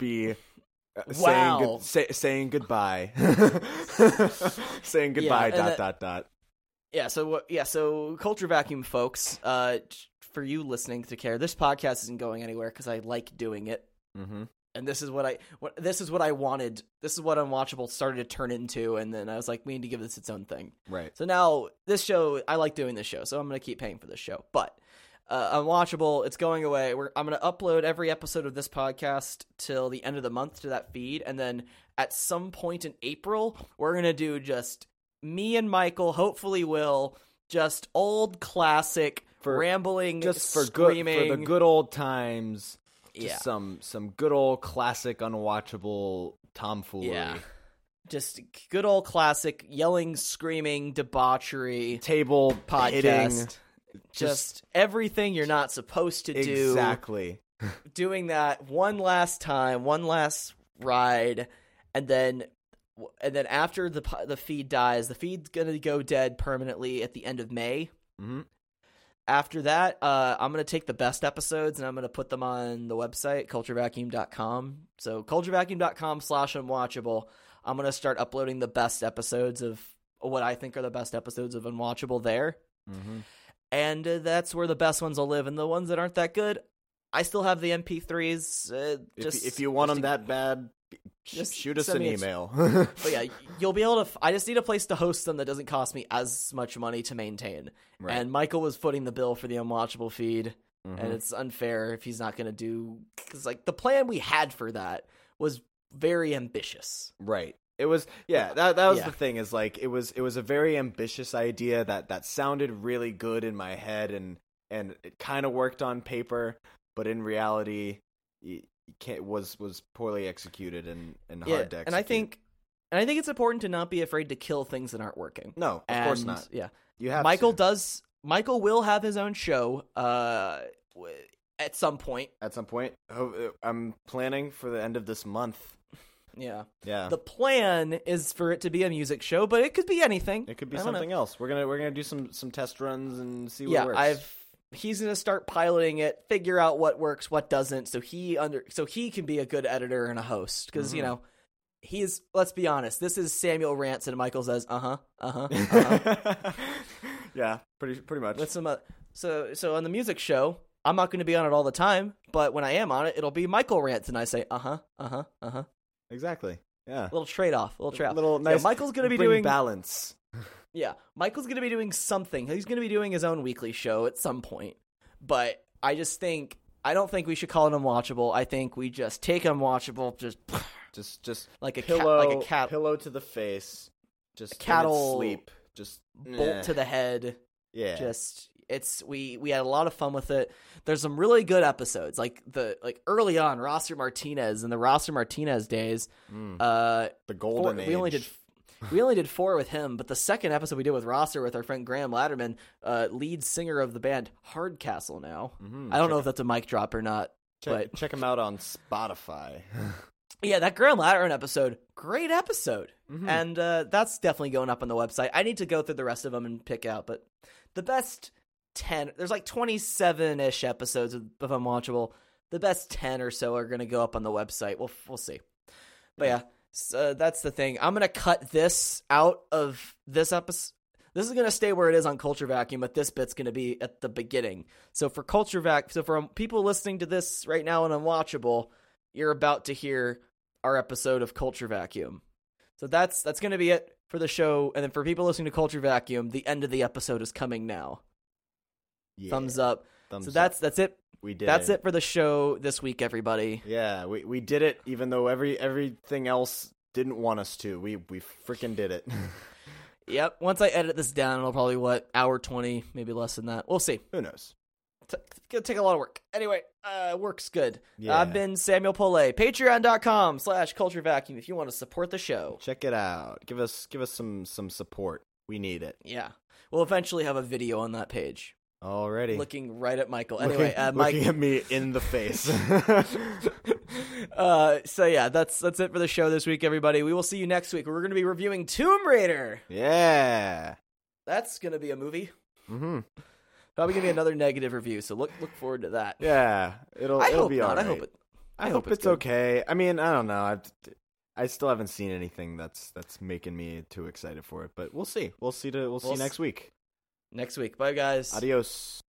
Wow. saying goodbye. Saying goodbye. ... Yeah, so Culture Vacuum folks, for you listening to care, this podcast isn't going anywhere because I like doing it. Mm-hmm. And this is what I wanted. This is what Unwatchable started to turn into, and then I was like, we need to give this its own thing. Right. So now this show, I like doing this show, so I'm going to keep paying for this show. But Unwatchable, it's going away. I'm going to upload every episode of this podcast till the end of the month to that feed, and then at some point in April, we're going to do just me and Michael, hopefully Will, just old classic rambling, just for screaming. For the good old times. Just some good old classic Unwatchable tomfoolery. Yeah. Just good old classic yelling, screaming, debauchery, table podcast. Hitting, just everything you're not supposed to do. Exactly. Doing that one last time, one last ride, and then after the feed dies, the feed's gonna go dead permanently at the end of May. Mm-hmm. After that, I'm going to take the best episodes and I'm going to put them on the website, culturevacuum.com. So culturevacuum.com/unwatchable. I'm going to start uploading the best episodes of what I think are the best episodes of Unwatchable there. Mm-hmm. And that's where the best ones will live. And the ones that aren't that good, I still have the MP3s. If you want them that bad, just shoot us an email. But yeah, you'll be able to. I just need a place to host them that doesn't cost me as much money to maintain. Right. And Michael was footing the bill for the Unwatchable feed, and it's unfair if he's not going to do, because like the plan we had for that was very ambitious. Right. It was that was the thing, is like it was a very ambitious idea that sounded really good in my head and it kind of worked on paper, but in reality was poorly executed and hard to execute. And I think it's important to not be afraid to kill things that aren't working. No, of course not. Yeah. You have Michael will have his own show at some point. At some point. I'm planning for the end of this month. Yeah. Yeah. The plan is for it to be a music show, but it could be anything. It could be something else. We're gonna do some test runs and see what works. He's gonna start piloting it, figure out what works, what doesn't, so he can be a good editor and a host. Because he's, let's be honest, this is Samuel rants and Michael says Yeah, pretty much. With some so on the music show, I'm not going to be on it all the time, but when I am on it, it'll be Michael rants and I say Exactly. Yeah. Little trade-off. Little nice. Yeah, Michael's going to be doing balance. Yeah, Michael's going to be doing something. He's going to be doing his own weekly show at some point. But I don't think we should call it Unwatchable. I think we just take Unwatchable, just like a pillow, cat, pillow to the face, just cattle sleep, just bolt to the head. Yeah. We had a lot of fun with it. There's some really good episodes, like early on Rosser Martinez and the Rosser Martinez days. The golden age. We only did 4 with him, but the second episode we did with Rosser with our friend Graham Latterman, lead singer of the band Hardcastle now. I don't know if that's a mic drop or not. Check him out on Spotify. Yeah, that Graham Latterman episode, great episode. And that's definitely going up on the website. I need to go through the rest of them and pick out, but the best 10, there's like 27-ish episodes of Unwatchable. the best 10 or so are going to go up on the website. We'll see. But yeah, so that's the thing. I'm going to cut this out of this episode. This is going to stay where it is on Culture Vacuum, but this bit's going to be at the beginning. So for for people listening to this right now on Unwatchable, you're about to hear our episode of Culture Vacuum. So that's going to be it for the show. And then for people listening to Culture Vacuum, the end of the episode is coming now. Yeah. Thumbs up. So that's it. We did. That's it for the show this week, everybody. Yeah, we did it, even though everything else didn't want us to. We freaking did it. Yep. Once I edit this down, it'll probably, hour 20, maybe less than that. We'll see. Who knows? It's going to take a lot of work. Anyway, work's good. Yeah. I've been Samuel Pole. Patreon.com/Culture Vacuum if you want to support the show. Check it out. Give us some support. We need it. Yeah. We'll eventually have a video on that page. Already. Looking right at Michael. Anyway, Mike. Looking at me in the face. So yeah, that's it for the show this week, everybody. We will see you next week. We're going to be reviewing Tomb Raider. Yeah. That's going to be a movie. Mm-hmm. Probably going to be another negative review, so look forward to that. Yeah. It'll be all right. I hope it's okay. I mean, I don't know. I still haven't seen anything that's making me too excited for it, but we'll see. We'll see next week. Next week. Bye, guys. Adios.